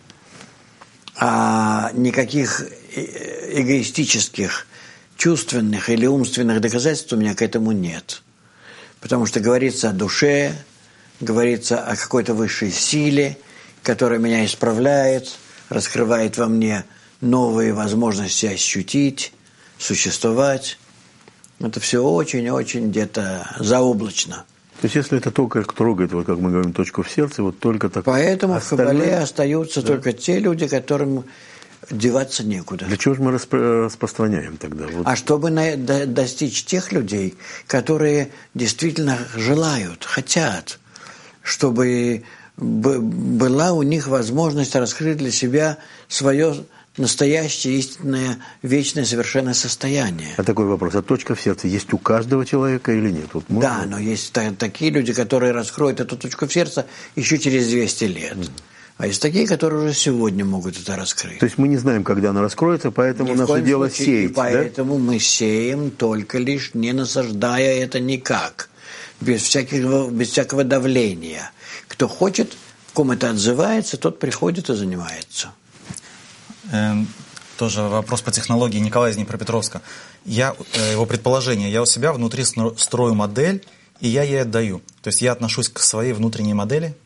[SPEAKER 2] А никаких эгоистических, чувственных или умственных доказательств у меня к этому нет. Потому что говорится о душе, говорится о какой-то высшей силе, которая меня исправляет, раскрывает во мне новые возможности ощутить, существовать. Это все очень-очень где-то заоблачно.
[SPEAKER 1] То есть, если это только трогает, вот как мы говорим, точку в сердце, вот только так...
[SPEAKER 2] Поэтому
[SPEAKER 1] остальные...
[SPEAKER 2] в Кабале остаются да. только те люди, которым деваться некуда.
[SPEAKER 1] Для чего же мы распро- распространяем тогда? Вот.
[SPEAKER 2] А чтобы на, до, достичь тех людей, которые действительно желают, хотят, чтобы б, была у них возможность раскрыть для себя свое настоящее, истинное, вечное, совершенное состояние.
[SPEAKER 1] А такой вопрос, а точка в сердце есть у каждого человека или нет? Вот можно...
[SPEAKER 2] Да, но есть та, такие люди, которые раскроют эту точку в сердце еще через двести лет. Mm. А есть такие, которые уже сегодня могут это раскрыть.
[SPEAKER 1] То есть мы не знаем, когда она раскроется, поэтому
[SPEAKER 2] Ни
[SPEAKER 1] наше дело
[SPEAKER 2] случае,
[SPEAKER 1] сеять.
[SPEAKER 2] И поэтому
[SPEAKER 1] да?
[SPEAKER 2] мы сеем только лишь, не насаждая это никак, без всякого, без всякого давления. Кто хочет, в ком это отзывается, тот приходит и занимается.
[SPEAKER 3] Эм, тоже вопрос по технологии Николая из Днепропетровска. Я, э, его предположение, я у себя внутри строю модель, и я ей отдаю. То есть я отношусь к своей внутренней модели?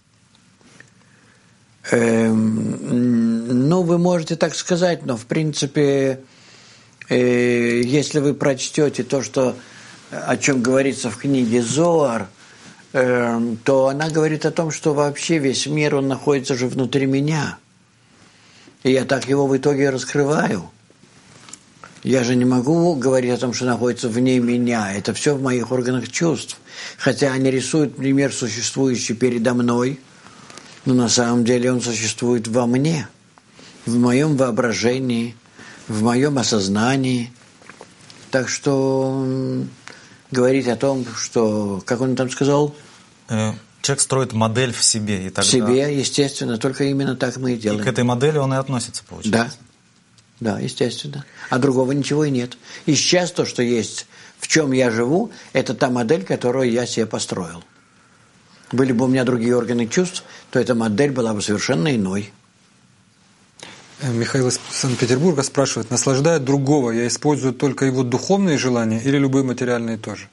[SPEAKER 2] Эм, ну, вы можете так сказать, но в принципе, э, если вы прочтете то, что, о чем говорится в книге Зоар, э, то она говорит о том, что вообще весь мир, он находится же внутри меня. И я так его в итоге раскрываю. Я же не могу говорить о том, что находится вне меня. Это все в моих органах чувств. Хотя они рисуют мир, существующий передо мной, но на самом деле он существует во мне, в моем воображении, в моем осознании. Так что говорить о том, что, как он там сказал?
[SPEAKER 3] Человек строит модель в себе. И тогда...
[SPEAKER 2] В себе, естественно, только именно так мы и делаем.
[SPEAKER 3] И к этой модели он и относится, получается?
[SPEAKER 2] Да, да, естественно. А другого ничего и нет. И сейчас то, что есть, в чем я живу, это та модель, которую я себе построил. Были бы у меня другие органы чувств, то эта модель была бы совершенно иной.
[SPEAKER 4] Михаил из Санкт-Петербурга спрашивает, наслаждая другого, я использую только его духовные желания или любые материальные тоже?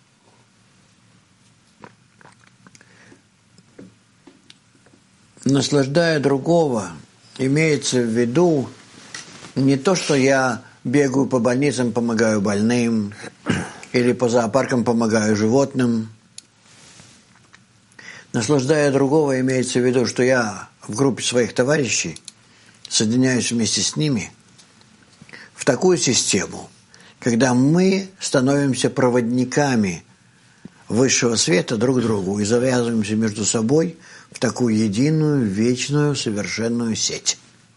[SPEAKER 2] Наслаждая другого, имеется в виду не то, что я бегаю по больницам, помогаю больным, или по зоопаркам помогаю животным. Наслаждая другого, имеется в виду, что я в группе своих товарищей соединяюсь вместе с ними в такую систему, когда мы становимся проводниками высшего света друг другу и завязываемся между собой в такую единую, вечную, совершенную сеть.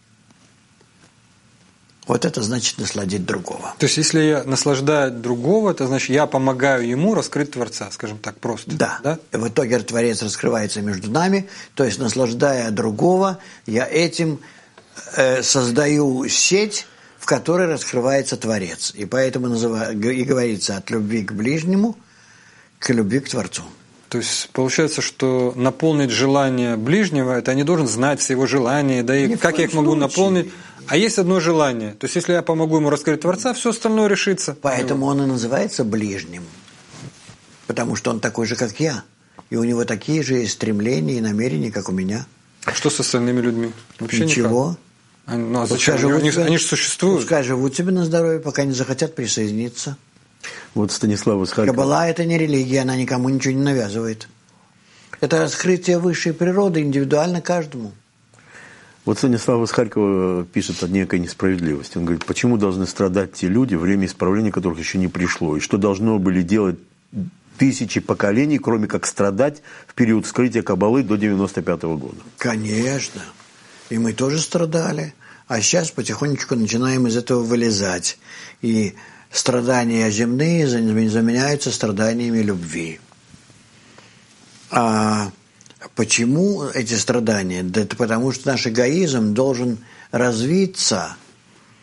[SPEAKER 2] Вот это значит насладить другого.
[SPEAKER 4] То есть, если я наслаждаю другого, это значит, я помогаю ему раскрыть Творца, скажем так, просто.
[SPEAKER 2] Да.
[SPEAKER 4] да?
[SPEAKER 2] И в итоге Творец раскрывается между нами, то есть, наслаждая другого, я этим э, создаю сеть, в которой раскрывается Творец. И поэтому называю, и говорится от любви к ближнему к любви к Творцу.
[SPEAKER 4] То есть получается, что наполнить желание ближнего, это я не должен знать все его желания, да и
[SPEAKER 2] Ни
[SPEAKER 4] как я их могу
[SPEAKER 2] случае.
[SPEAKER 4] наполнить. А есть одно желание. То есть если я помогу ему раскрыть Творца, все остальное решится.
[SPEAKER 2] Поэтому он и называется ближним. Потому что он такой же, как я. И у него такие же стремления и намерения, как у меня.
[SPEAKER 4] А что с остальными людьми? Вообще
[SPEAKER 2] Ничего.
[SPEAKER 4] никак. Они, ну а
[SPEAKER 2] Пускай
[SPEAKER 4] зачем? Они,
[SPEAKER 2] себе,
[SPEAKER 4] они же существуют.
[SPEAKER 2] Пускай живут себе на здоровье, пока не захотят присоединиться.
[SPEAKER 1] Вот Станислав из Харькова.
[SPEAKER 2] Каббала – это не религия, она никому ничего не навязывает. Это раскрытие высшей природы индивидуально каждому.
[SPEAKER 1] Вот Станислав из Харькова пишет о некой несправедливости. Он говорит, почему должны страдать те люди, время исправления которых еще не пришло? И что должно были делать тысячи поколений, кроме как страдать в период скрытия Каббалы до девяносто пятого года?
[SPEAKER 2] Конечно. И мы тоже страдали. А сейчас потихонечку начинаем из этого вылезать. И страдания земные заменяются страданиями любви. А почему эти страдания? Да это потому, что наш эгоизм должен развиться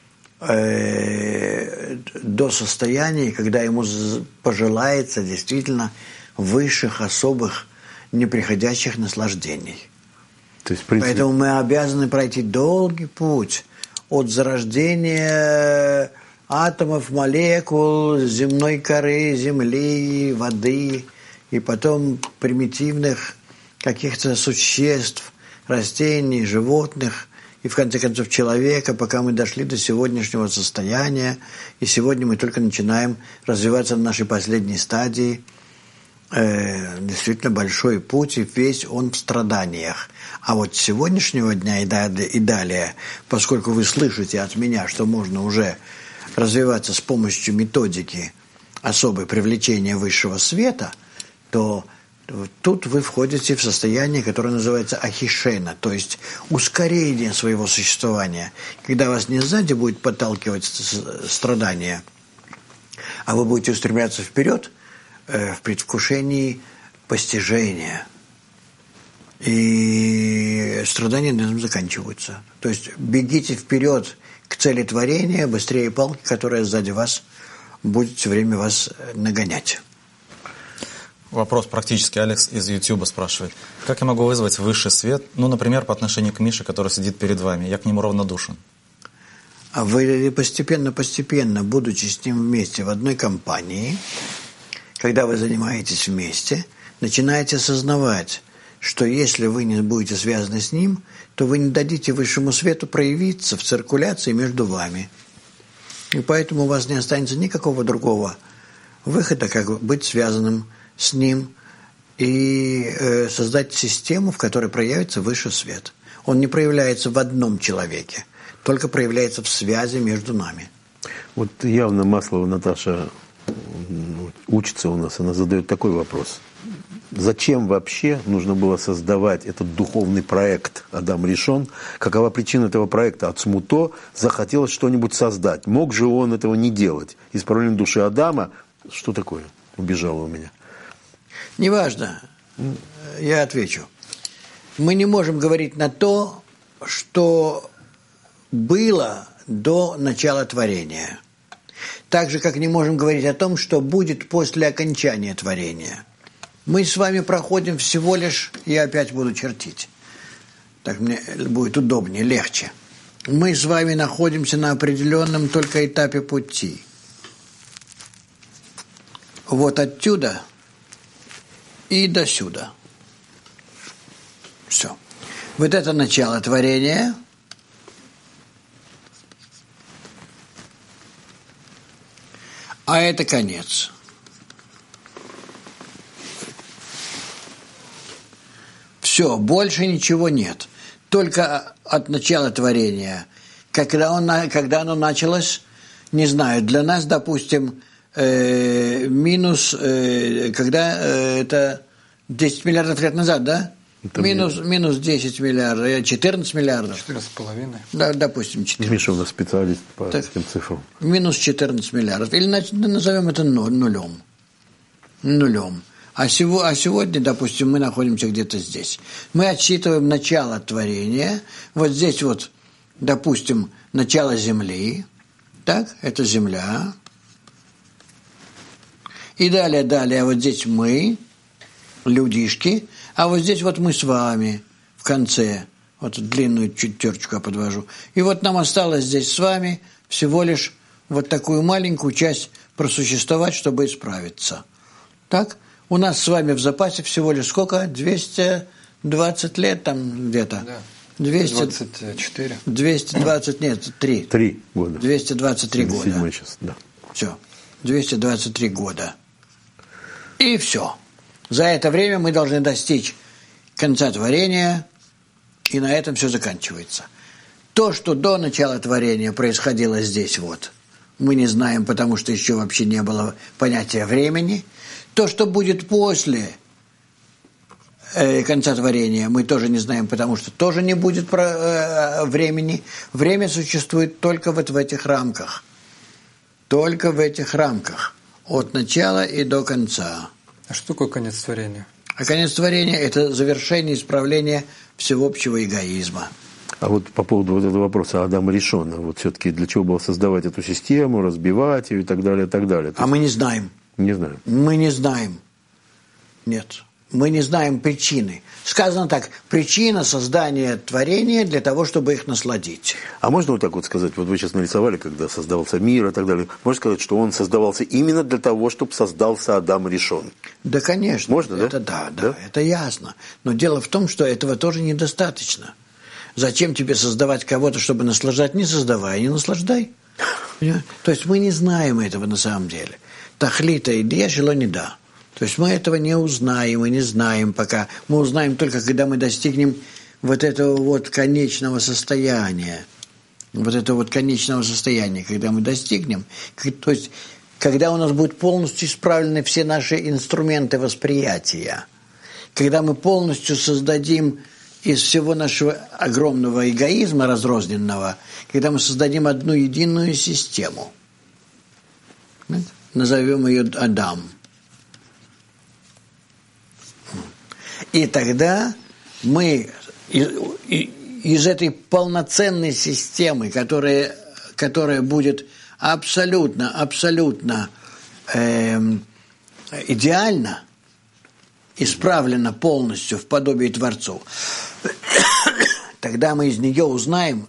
[SPEAKER 2] э, до состояния, когда ему пожелается действительно высших, особых, неприходящих наслаждений.
[SPEAKER 1] То есть, в принципе...
[SPEAKER 2] Поэтому мы обязаны пройти долгий путь от зарождения атомов, молекул, земной коры, земли, воды, и потом примитивных каких-то существ, растений, животных, и в конце концов человека, пока мы дошли до сегодняшнего состояния, и сегодня мы только начинаем развиваться на нашей последней стадии. Э, действительно большой путь, и весь он в страданиях. А вот с сегодняшнего дня и далее, и далее, поскольку вы слышите от меня, что можно уже развиваться с помощью методики особой привлечения высшего света, то тут вы входите в состояние, которое называется ахишена, то есть ускорение своего существования, когда вас не сзади будет подталкивать страдания, а вы будете устремляться вперед э, в предвкушении постижения. И страдания на этом заканчиваются. То есть бегите вперед к цели творения быстрее палки, которая сзади вас будет все время вас нагонять.
[SPEAKER 3] Вопрос практически. Алекс из Ютуба спрашивает. Как я могу вызвать высший свет, ну, например, по отношению к Мише, который сидит перед вами? Я к нему равнодушен.
[SPEAKER 2] А вы постепенно-постепенно, будучи с ним вместе в одной компании, когда вы занимаетесь вместе, начинаете осознавать, что если вы не будете связаны с ним, то вы не дадите высшему свету проявиться в циркуляции между вами. И поэтому у вас не останется никакого другого выхода, как быть связанным с ним и э, создать систему, в которой проявится высший свет. Он не проявляется в одном человеке, только проявляется в связи между нами.
[SPEAKER 1] Вот явно Маслова Наташа учится у нас, она задает такой вопрос. Зачем вообще нужно было создавать этот духовный проект «Адам решен»? Какова причина этого проекта? Ацмуто захотелось что-нибудь создать. Мог же он этого не делать? Исправление души Адама, что такое? Убежало у меня.
[SPEAKER 2] Неважно, я отвечу. Мы не можем говорить на то, что было до начала творения. Так же, как не можем говорить о том, что будет после окончания творения. Мы с вами проходим всего лишь, я опять буду чертить, так мне будет удобнее, легче. Мы с вами находимся на определенном только этапе пути. Вот отсюда и до сюда. Все. Вот это начало творения. А это конец. Все, больше ничего нет. Только от начала творения. Когда, он, когда оно началось, не знаю, для нас, допустим, э, минус, э, когда э, это десять миллиардов лет назад, да? Минус, минус десять миллиардов, четырнадцать миллиардов.
[SPEAKER 4] четырнадцать с половиной.
[SPEAKER 2] Да, допустим, четырнадцать.
[SPEAKER 1] Миша у нас специалист по
[SPEAKER 2] так,
[SPEAKER 1] этим цифрам.
[SPEAKER 2] Минус четырнадцать миллиардов. Или назовем это нулем. Нулем. А, сего, а сегодня, допустим, мы находимся где-то здесь. Мы отсчитываем начало творения. Вот здесь вот, допустим, начало Земли. Так, это Земля. И далее, далее, вот здесь мы, людишки. А вот здесь вот мы с вами в конце. Вот длинную черточку я подвожу. И вот нам осталось здесь с вами всего лишь вот такую маленькую часть просуществовать, чтобы исправиться. Так? У нас с вами в запасе всего лишь сколько? двести двадцать лет там где-то?
[SPEAKER 4] Да.
[SPEAKER 2] двести
[SPEAKER 4] двадцать четыре.
[SPEAKER 2] двести двадцать, нет, три.
[SPEAKER 1] Три года.
[SPEAKER 2] двести двадцать три года.
[SPEAKER 1] Седьмой сейчас, да.
[SPEAKER 2] Все. двести двадцать три года. И все. За это время мы должны достичь конца творения, и на этом все заканчивается. То, что до начала творения происходило здесь вот, мы не знаем, потому что еще вообще не было понятия времени. То, что будет после э, конца творения, мы тоже не знаем, потому что тоже не будет про, э, времени. Время существует только вот в этих рамках. Только в этих рамках. От начала и до конца.
[SPEAKER 4] А что такое конец творения?
[SPEAKER 2] А конец творения – это завершение исправления всеобщего эгоизма.
[SPEAKER 1] А вот по поводу вот этого вопроса Адама Ришона, вот все-таки для чего было создавать эту систему, разбивать ее и так далее, и так далее. То
[SPEAKER 2] а мы не знаем.
[SPEAKER 1] Не знаем.
[SPEAKER 2] Мы не знаем. Нет. Мы не знаем причины. Сказано так, причина создания творения для того, чтобы их насладить.
[SPEAKER 1] А можно вот так вот сказать, вот вы сейчас нарисовали, когда создавался мир и так далее, можно сказать, что он создавался именно для того, чтобы создался Адам Ришон?
[SPEAKER 2] Да, конечно.
[SPEAKER 1] Можно, да?
[SPEAKER 2] Это, да, да, да, это ясно. Но дело в том, что этого тоже недостаточно. Зачем тебе создавать кого-то, чтобы наслаждать? Не создавай, не наслаждай. Понимаете? То есть мы не знаем этого на самом деле. Тахлита идея, жело не да. То есть мы этого не узнаем и не знаем пока. Мы узнаем только, когда мы достигнем вот этого вот конечного состояния. Вот этого вот конечного состояния, когда мы достигнем. То есть, когда у нас будут полностью исправлены все наши инструменты восприятия. Когда мы полностью создадим из всего нашего огромного эгоизма разрозненного, когда мы создадим одну единую систему. Назовем ее Адам. И тогда мы из этой полноценной системы, которая, которая будет абсолютно, абсолютно э, идеальна, исправлена полностью в подобии Творцу, тогда мы из нее узнаем,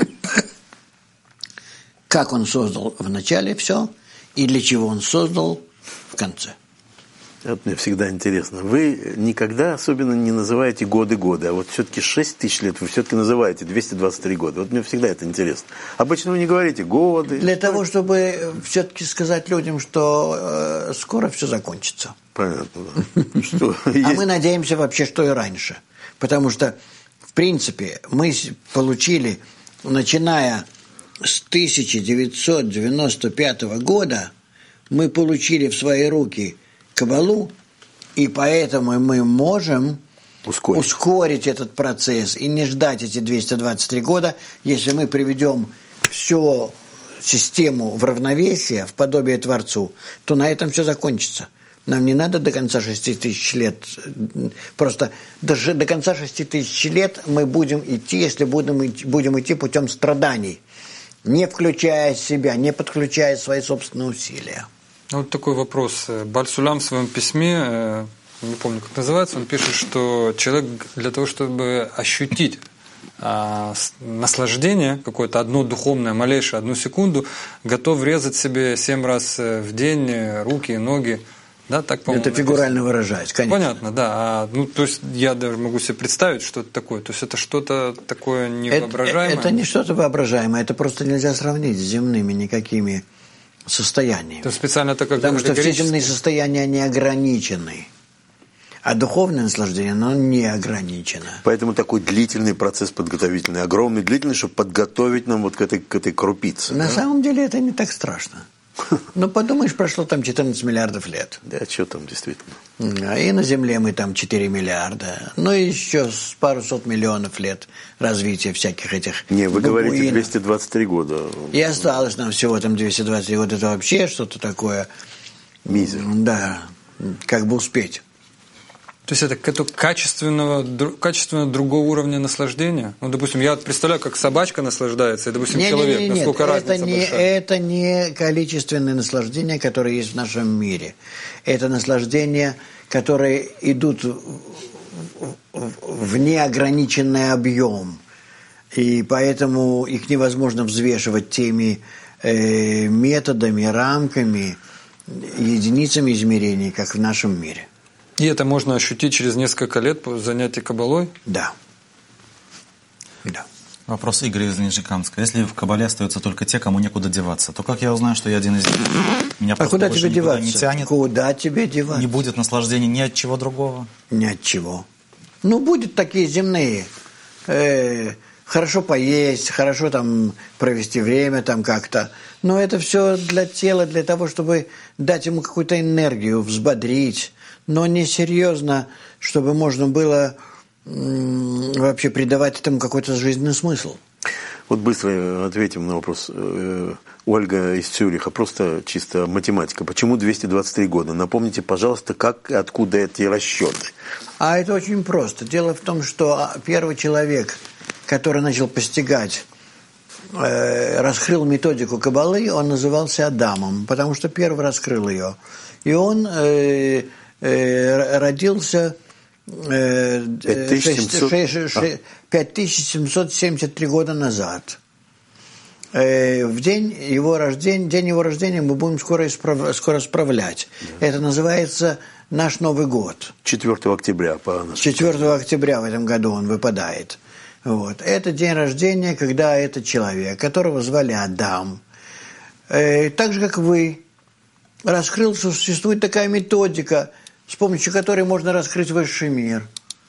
[SPEAKER 2] как он создал в начале все и для чего он создал в конце.
[SPEAKER 1] Вот мне всегда интересно. Вы никогда особенно не называете годы-годы, а вот все-таки шесть тысяч лет вы все-таки называете двести двадцать три года. Вот мне всегда это интересно. Обычно вы не говорите годы.
[SPEAKER 2] Для того, чтобы все-таки сказать людям, что э, скоро все закончится.
[SPEAKER 1] Понятно, да. Что,
[SPEAKER 2] а
[SPEAKER 1] есть...
[SPEAKER 2] мы надеемся вообще, что и раньше. Потому что, в принципе, мы получили, начиная с тысяча девятьсот девяносто пятого года, мы получили в свои руки Кабалу, и поэтому мы можем ускорить. ускорить этот процесс и не ждать эти двести двадцать три года, если мы приведем всю систему в равновесие, в подобие Творцу, то на этом все закончится. Нам не надо до конца шести тысяч лет. Просто до, до конца шести тысяч лет мы будем идти, если будем идти, будем идти путем страданий, не включая себя, не подключая свои собственные усилия.
[SPEAKER 4] Вот такой вопрос. Баль Сулам в своем письме, не помню, как называется, он пишет, что человек для того, чтобы ощутить а, наслаждение, какое-то одно духовное, малейшее, одну секунду, готов резать себе семь раз в день руки, ноги. Да, так,
[SPEAKER 2] это фигурально выражаясь, конечно.
[SPEAKER 4] Понятно, да. А, ну, то есть я даже могу себе представить, что это такое. То есть это что-то такое невоображаемое.
[SPEAKER 2] Это, это не что-то воображаемое, это просто нельзя сравнить с земными никакими состояниями.
[SPEAKER 4] То специально так как
[SPEAKER 2] Потому что все земные состояния, они ограничены. А духовное наслаждение, оно не ограничено.
[SPEAKER 1] Поэтому такой длительный процесс подготовительный, огромный, длительный, чтобы подготовить нам вот к этой, к этой крупице.
[SPEAKER 2] На
[SPEAKER 1] да?
[SPEAKER 2] самом деле это не так страшно. Ну, подумаешь, прошло там четырнадцать миллиардов лет.
[SPEAKER 1] Да, что там действительно.
[SPEAKER 2] И на Земле мы там четыре миллиарда. Ну, и еще с пару сот миллионов лет развития всяких этих
[SPEAKER 1] Не, вы
[SPEAKER 2] бабуинов.
[SPEAKER 1] говорите двести двадцать три года.
[SPEAKER 2] И осталось нам всего там двести двадцать три года. Это вообще что-то такое.
[SPEAKER 1] Мизер.
[SPEAKER 2] Да, как бы успеть.
[SPEAKER 4] То есть это качественного, качественно другого уровня наслаждения? Ну, допустим, я представляю, как собачка наслаждается, и, допустим,
[SPEAKER 2] не,
[SPEAKER 4] человек,
[SPEAKER 2] не, не,
[SPEAKER 4] насколько
[SPEAKER 2] нет,
[SPEAKER 4] разница
[SPEAKER 2] это не,
[SPEAKER 4] большая.
[SPEAKER 2] это не количественное наслаждение, которое есть в нашем мире. Это наслаждения, которые идут в, в, в неограниченный объем. И поэтому их невозможно взвешивать теми э, методами, рамками, единицами измерений, как в нашем мире.
[SPEAKER 4] И это можно ощутить через несколько лет по занятии кабалой?
[SPEAKER 2] Да. Да.
[SPEAKER 3] Вопрос Игоря из Нижнекамска. Если в кабале остаются только те, кому некуда деваться, то как я узнаю, что я один из них? Меня
[SPEAKER 2] а куда тебе деваться?
[SPEAKER 3] Не тянет,
[SPEAKER 2] куда тебе деваться?
[SPEAKER 3] Не будет наслаждения ни от чего другого?
[SPEAKER 2] Ни от чего. Ну, будут такие земные. Э, хорошо поесть, хорошо там провести время там как-то. Но это все для тела, для того, чтобы дать ему какую-то энергию, взбодрить. Но не серьезно, чтобы можно было м- вообще придавать этому какой-то жизненный смысл.
[SPEAKER 1] Вот быстро ответим на вопрос. Ольга из Цюриха, просто чисто математика. Почему двести двадцать три года? Напомните, пожалуйста, как и откуда эти расчеты?
[SPEAKER 2] А это очень просто. Дело в том, что первый человек, который начал постигать, э, раскрыл методику Каббалы, он назывался Адамом, потому что первый раскрыл ее. И он э, э, родился э, пять тысяч семьсот семьдесят три года назад. Э, в день его рождения, день его рождения мы будем скоро, исправ, скоро справлять. Да. Это называется наш Новый год.
[SPEAKER 1] четвёртого октября по нашему.
[SPEAKER 2] четвёртого октября в этом году он выпадает. Вот. Это день рождения, когда этот человек, которого звали Адам, э, так же, как вы, раскрыл, что существует такая методика, с помощью которой можно раскрыть высший мир.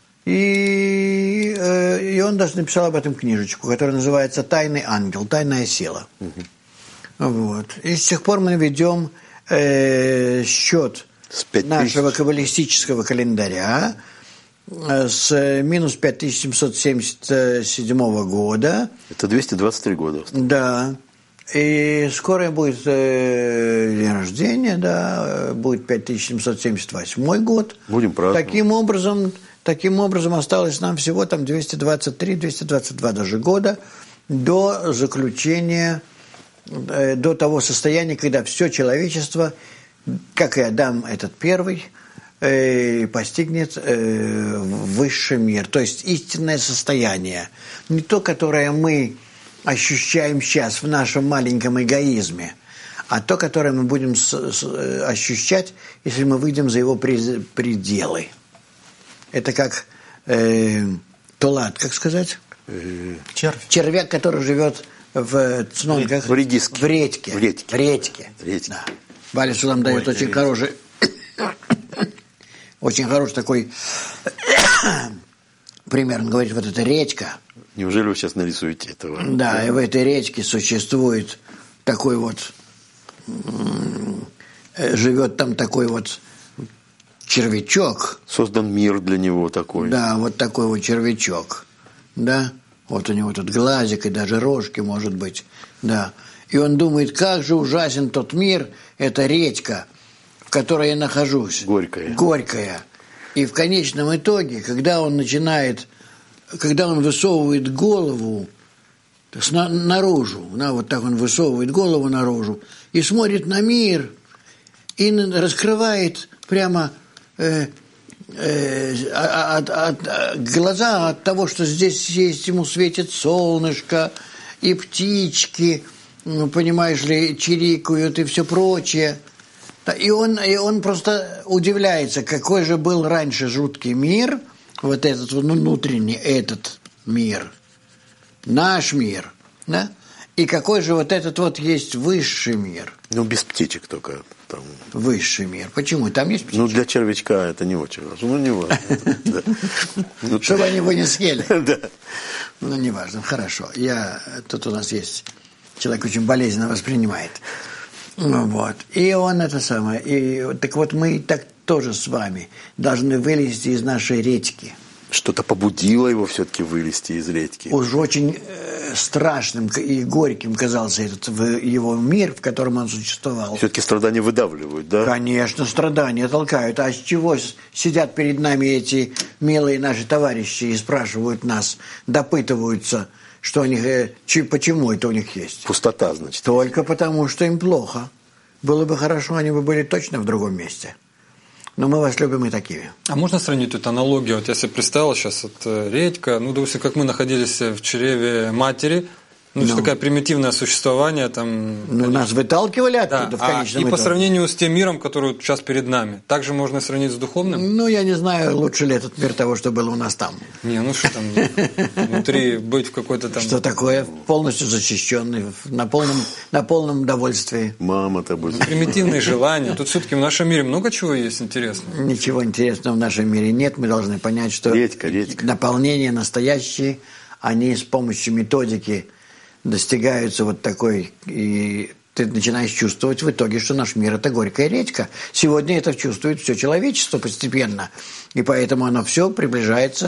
[SPEAKER 2] И, э, и он даже написал об этом книжечку, которая называется «Тайный ангел», «Тайная сила». Угу. Вот. И с тех пор мы ведем э, счет нашего каббалистического календаря с минус пять тысяч семьсот семьдесят седьмого года.
[SPEAKER 1] Это двести двадцать три года.
[SPEAKER 2] Да. И скоро будет э, день рождения, да, будет пять тысяч семьсот семьдесят восьмой год.
[SPEAKER 1] Будем праздновать.
[SPEAKER 2] Таким образом, таким образом осталось нам всего там двести двадцать три - двести двадцать два даже года до заключения, э, до того состояния, когда все человечество, как и Адам этот первый, э, постигнет э, высший мир, то есть истинное состояние. Не то, которое мы ощущаем сейчас в нашем маленьком эгоизме, а то, которое мы будем с, с, ощущать, если мы выйдем за его пределы. Это как э, тулат, как сказать?
[SPEAKER 3] Червь.
[SPEAKER 2] Червяк, который живет в цнонках.
[SPEAKER 1] В редиске.
[SPEAKER 2] В редьке.
[SPEAKER 1] В редьке.
[SPEAKER 2] В редьке.
[SPEAKER 1] В редьке.
[SPEAKER 2] Да. Валя Сулам дает очень хороший, очень хороший такой пример. Он говорит, вот эта речка.
[SPEAKER 1] Неужели вы сейчас нарисуете этого?
[SPEAKER 2] Да, и в этой речке существует такой вот, живет там такой вот червячок.
[SPEAKER 1] Создан мир для него такой.
[SPEAKER 2] Да, вот такой вот червячок. Да, вот у него тут глазик и даже рожки, может быть. Да. И он думает, как же ужасен тот мир, эта речка, в которой я нахожусь.
[SPEAKER 1] Горькая.
[SPEAKER 2] Горькая. И в конечном итоге, когда он начинает, когда он высовывает голову на, наружу, да, вот так он высовывает голову наружу и смотрит на мир, и раскрывает прямо э, э, от, от, от, глаза от того, что здесь есть, ему светит солнышко, и птички, ну, понимаешь ли, чирикают и все прочее. И он, и он просто удивляется, какой же был раньше жуткий мир, вот этот ну, внутренний, этот мир, наш мир, да? И какой же вот этот вот есть высший мир.
[SPEAKER 1] Ну, без птичек только. Там.
[SPEAKER 2] Высший мир. Почему? Там есть птички?
[SPEAKER 1] Ну, для червячка это не очень важно. Ну, не важно.
[SPEAKER 2] Чтобы они его не съели.
[SPEAKER 1] Да.
[SPEAKER 2] Ну, не важно. Хорошо. Я, тут у нас есть человек, очень болезненно воспринимает. Вот. И он это самое. И, так вот мы так тоже с вами должны вылезти из нашей речки.
[SPEAKER 1] Что-то побудило его все-таки вылезти из редьки.
[SPEAKER 2] Уж очень э, страшным и горьким казался этот его мир, в котором он существовал.
[SPEAKER 1] Все-таки страдания выдавливают, да?
[SPEAKER 2] Конечно, страдания толкают. А с чего сидят перед нами эти милые наши товарищи и спрашивают нас, допытываются, что у них, э, чи, почему это у них есть?
[SPEAKER 1] Пустота, значит.
[SPEAKER 2] Только потому, что им плохо. Было бы хорошо, они бы были точно в другом месте. Но мы вас любим и такими.
[SPEAKER 4] А можно сравнить эту аналогию? Вот я себе представил сейчас, вот редька, ну, допустим, как мы находились в чреве матери, ну, это ну, такое примитивное существование там.
[SPEAKER 2] Ну, нас выталкивали оттуда, да, в конечном
[SPEAKER 4] а, и
[SPEAKER 2] итоге.
[SPEAKER 4] по сравнению с тем миром, который сейчас перед нами, также можно сравнить с духовным?
[SPEAKER 2] Ну, я не знаю, лучше ли этот мир того, что было у нас там.
[SPEAKER 4] Не, ну что там, внутри быть в какой-то там...
[SPEAKER 2] Что такое? Полностью защищенный, на полном, на полном довольствии.
[SPEAKER 1] Мама-то будет.
[SPEAKER 4] Примитивные желания. Тут все-таки в нашем мире много чего есть интересного.
[SPEAKER 2] Ничего интересного в нашем мире нет. Мы должны понять, что
[SPEAKER 1] редька, редька.
[SPEAKER 2] Наполнения настоящие, они с помощью методики достигаются вот такой, и ты начинаешь чувствовать в итоге, что наш мир – это горькая редька. Сегодня это чувствует все человечество постепенно, и поэтому оно все приближается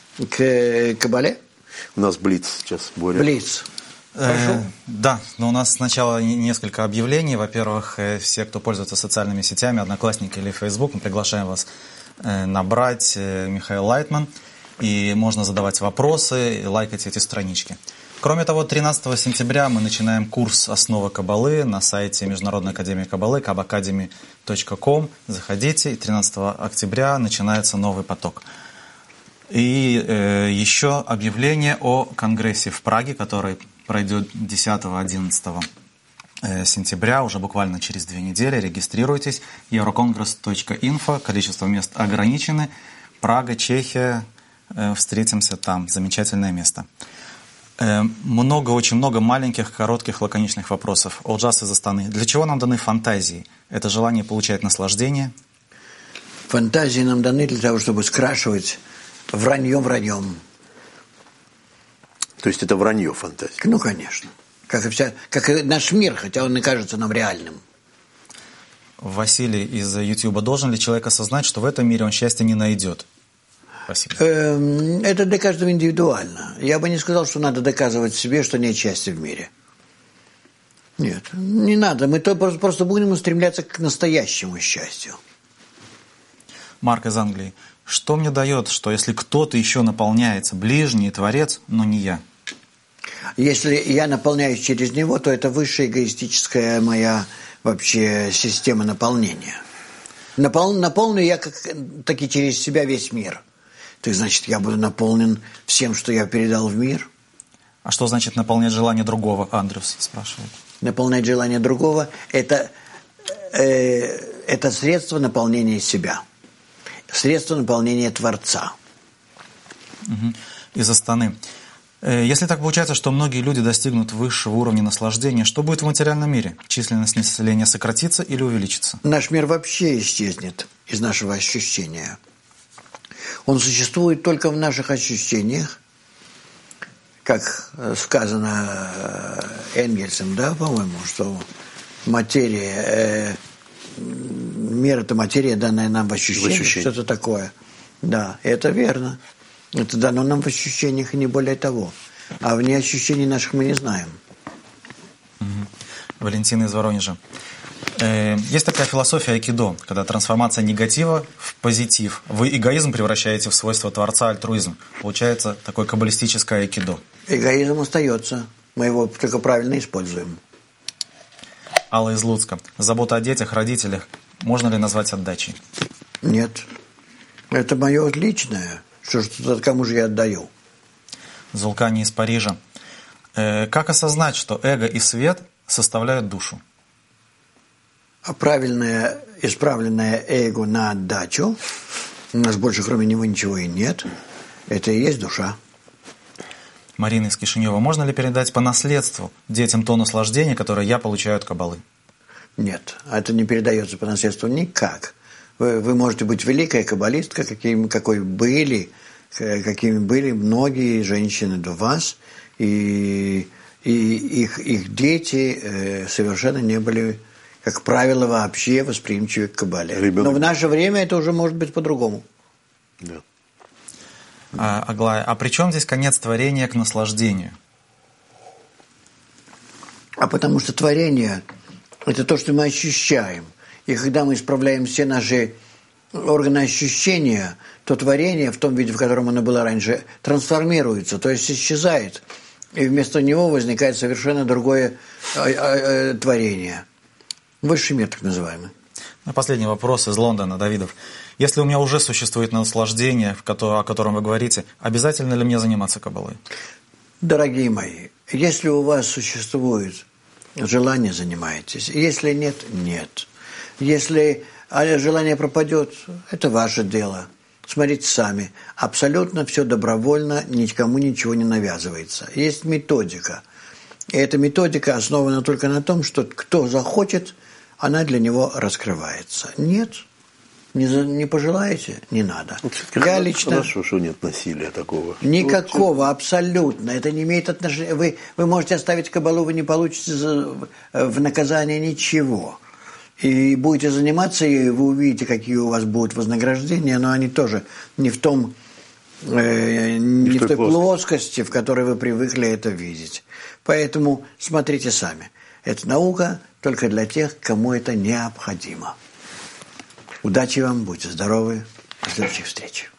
[SPEAKER 2] к Кабале.
[SPEAKER 1] У нас блиц сейчас, Боря.
[SPEAKER 2] Блиц.
[SPEAKER 3] Э, да, но у нас сначала несколько объявлений. Во-первых, все, кто пользуется социальными сетями, Одноклассники или Facebook, мы приглашаем вас набрать Михаил Лайтман. и можно задавать вопросы, и лайкать эти странички. Кроме того, тринадцатого сентября мы начинаем курс «Основы Каббалы» на сайте Международной академии Каббалы, каб академи точка ком. Заходите, и тринадцатого октября начинается новый поток. И э, еще объявление о конгрессе в Праге, который пройдет десятого-одиннадцатого сентября, уже буквально через две недели. Регистрируйтесь. евроконгресс точка инфо. Количество мест ограничены. Прага, Чехия. Э, встретимся там. Замечательное место. Много, очень много маленьких, коротких, лаконичных вопросов. Олджас из Астаны. Для чего нам даны фантазии? Это желание получать наслаждение?
[SPEAKER 2] Фантазии нам даны для того, чтобы скрашивать враньем враньем.
[SPEAKER 1] То есть это вранье фантазии?
[SPEAKER 2] Ну, конечно. Как и, вся, как и наш мир, хотя он и кажется нам реальным.
[SPEAKER 3] Василий из Ютьюба. Должен ли человек осознать, что в этом мире он счастья не найдет? Спасибо.
[SPEAKER 2] Это для каждого индивидуально. Я бы не сказал, что надо доказывать себе, что нет счастья в мире. Нет, не надо. Мы то просто, просто будем устремляться к настоящему счастью.
[SPEAKER 3] Марк из Англии. Что мне дает, что если кто-то еще наполняется, ближний Творец, но не я?
[SPEAKER 2] Если я наполняюсь через него, то это высшая эгоистическая моя вообще система наполнения. Напол, наполню я как, таки через себя весь мир. Так значит, я буду наполнен всем, что я передал в мир.
[SPEAKER 3] А что значит наполнять желание другого? Андрюс спрашивает.
[SPEAKER 2] Наполнять желание другого – это, э, это средство наполнения себя. Средство наполнения Творца.
[SPEAKER 3] Угу. Из Астаны. Если так получается, что многие люди достигнут высшего уровня наслаждения, что будет в материальном мире? Численность населения сократится или увеличится?
[SPEAKER 2] Наш мир вообще исчезнет из нашего ощущения. Он существует только в наших ощущениях, как сказано Энгельсом, да, по-моему, что материя, э, мир – это материя, данная нам в ощущениях, в ощущениях. Что-то такое. Да, это верно. Это дано нам в ощущениях и не более того. А вне ощущений наших мы не знаем.
[SPEAKER 3] Угу. Валентина из Воронежа. Есть такая философия айкидо, когда трансформация негатива в позитив. Вы эгоизм превращаете в свойство Творца, альтруизм. Получается такое каббалистическое айкидо.
[SPEAKER 2] Эгоизм остается. Мы его только правильно используем.
[SPEAKER 3] Алла из Луцка. Забота о детях, родителях. Можно ли назвать отдачей?
[SPEAKER 2] Нет. Это мое личное. Что ж, кому же я отдаю?
[SPEAKER 3] Зулкани из Парижа. Как осознать, что эго и свет составляют душу?
[SPEAKER 2] А правильное, исправленное эго на отдачу, у нас больше кроме него ничего и нет, это и есть душа.
[SPEAKER 3] Марина из Кишинева. Можно ли передать по наследству детям то наслаждение, которое я получаю от Каббалы?
[SPEAKER 2] Нет, это не передается по наследству никак. Вы, вы можете быть великая каббалистка, каким, какой были, какими были многие женщины до вас, и, и их, их дети э, совершенно не были, как правило, вообще восприимчивы к Каббале. Ребенок. Но в наше время это уже может быть по-другому.
[SPEAKER 1] Да.
[SPEAKER 3] А, Аглая, а при чем здесь конец творения к наслаждению?
[SPEAKER 2] А потому что творение – это то, что мы ощущаем. И когда мы исправляем все наши органы ощущения, то творение в том виде, в котором оно было раньше, трансформируется, то есть исчезает. И вместо него возникает совершенно другое творение. Высший мир, так называемый.
[SPEAKER 3] Последний вопрос из Лондона, Давидов. Если у меня уже существует наслаждение, о котором вы говорите, обязательно ли мне заниматься Каббалой?
[SPEAKER 2] Дорогие мои, если у вас существует желание, занимайтесь. Если нет, нет. Если желание пропадет, это ваше дело. Смотрите сами. Абсолютно все добровольно, никому ничего не навязывается. Есть методика. И эта методика основана только на том, что кто захочет, она для него раскрывается. Нет, не, не пожелаете, не надо.
[SPEAKER 1] Я хорошо, лично... Хорошо, что нет насилия такого.
[SPEAKER 2] Никакого, вот, абсолютно. Это не имеет отношения. Вы, вы можете оставить Каббалу, вы не получите в наказание ничего. И будете заниматься, и вы увидите, какие у вас будут вознаграждения, но они тоже не в том, э, не, не в той, в той плоскости, в которой вы привыкли это видеть. Поэтому смотрите сами. Это наука только для тех, кому это необходимо. Удачи вам, будьте здоровы, до следующих встреч.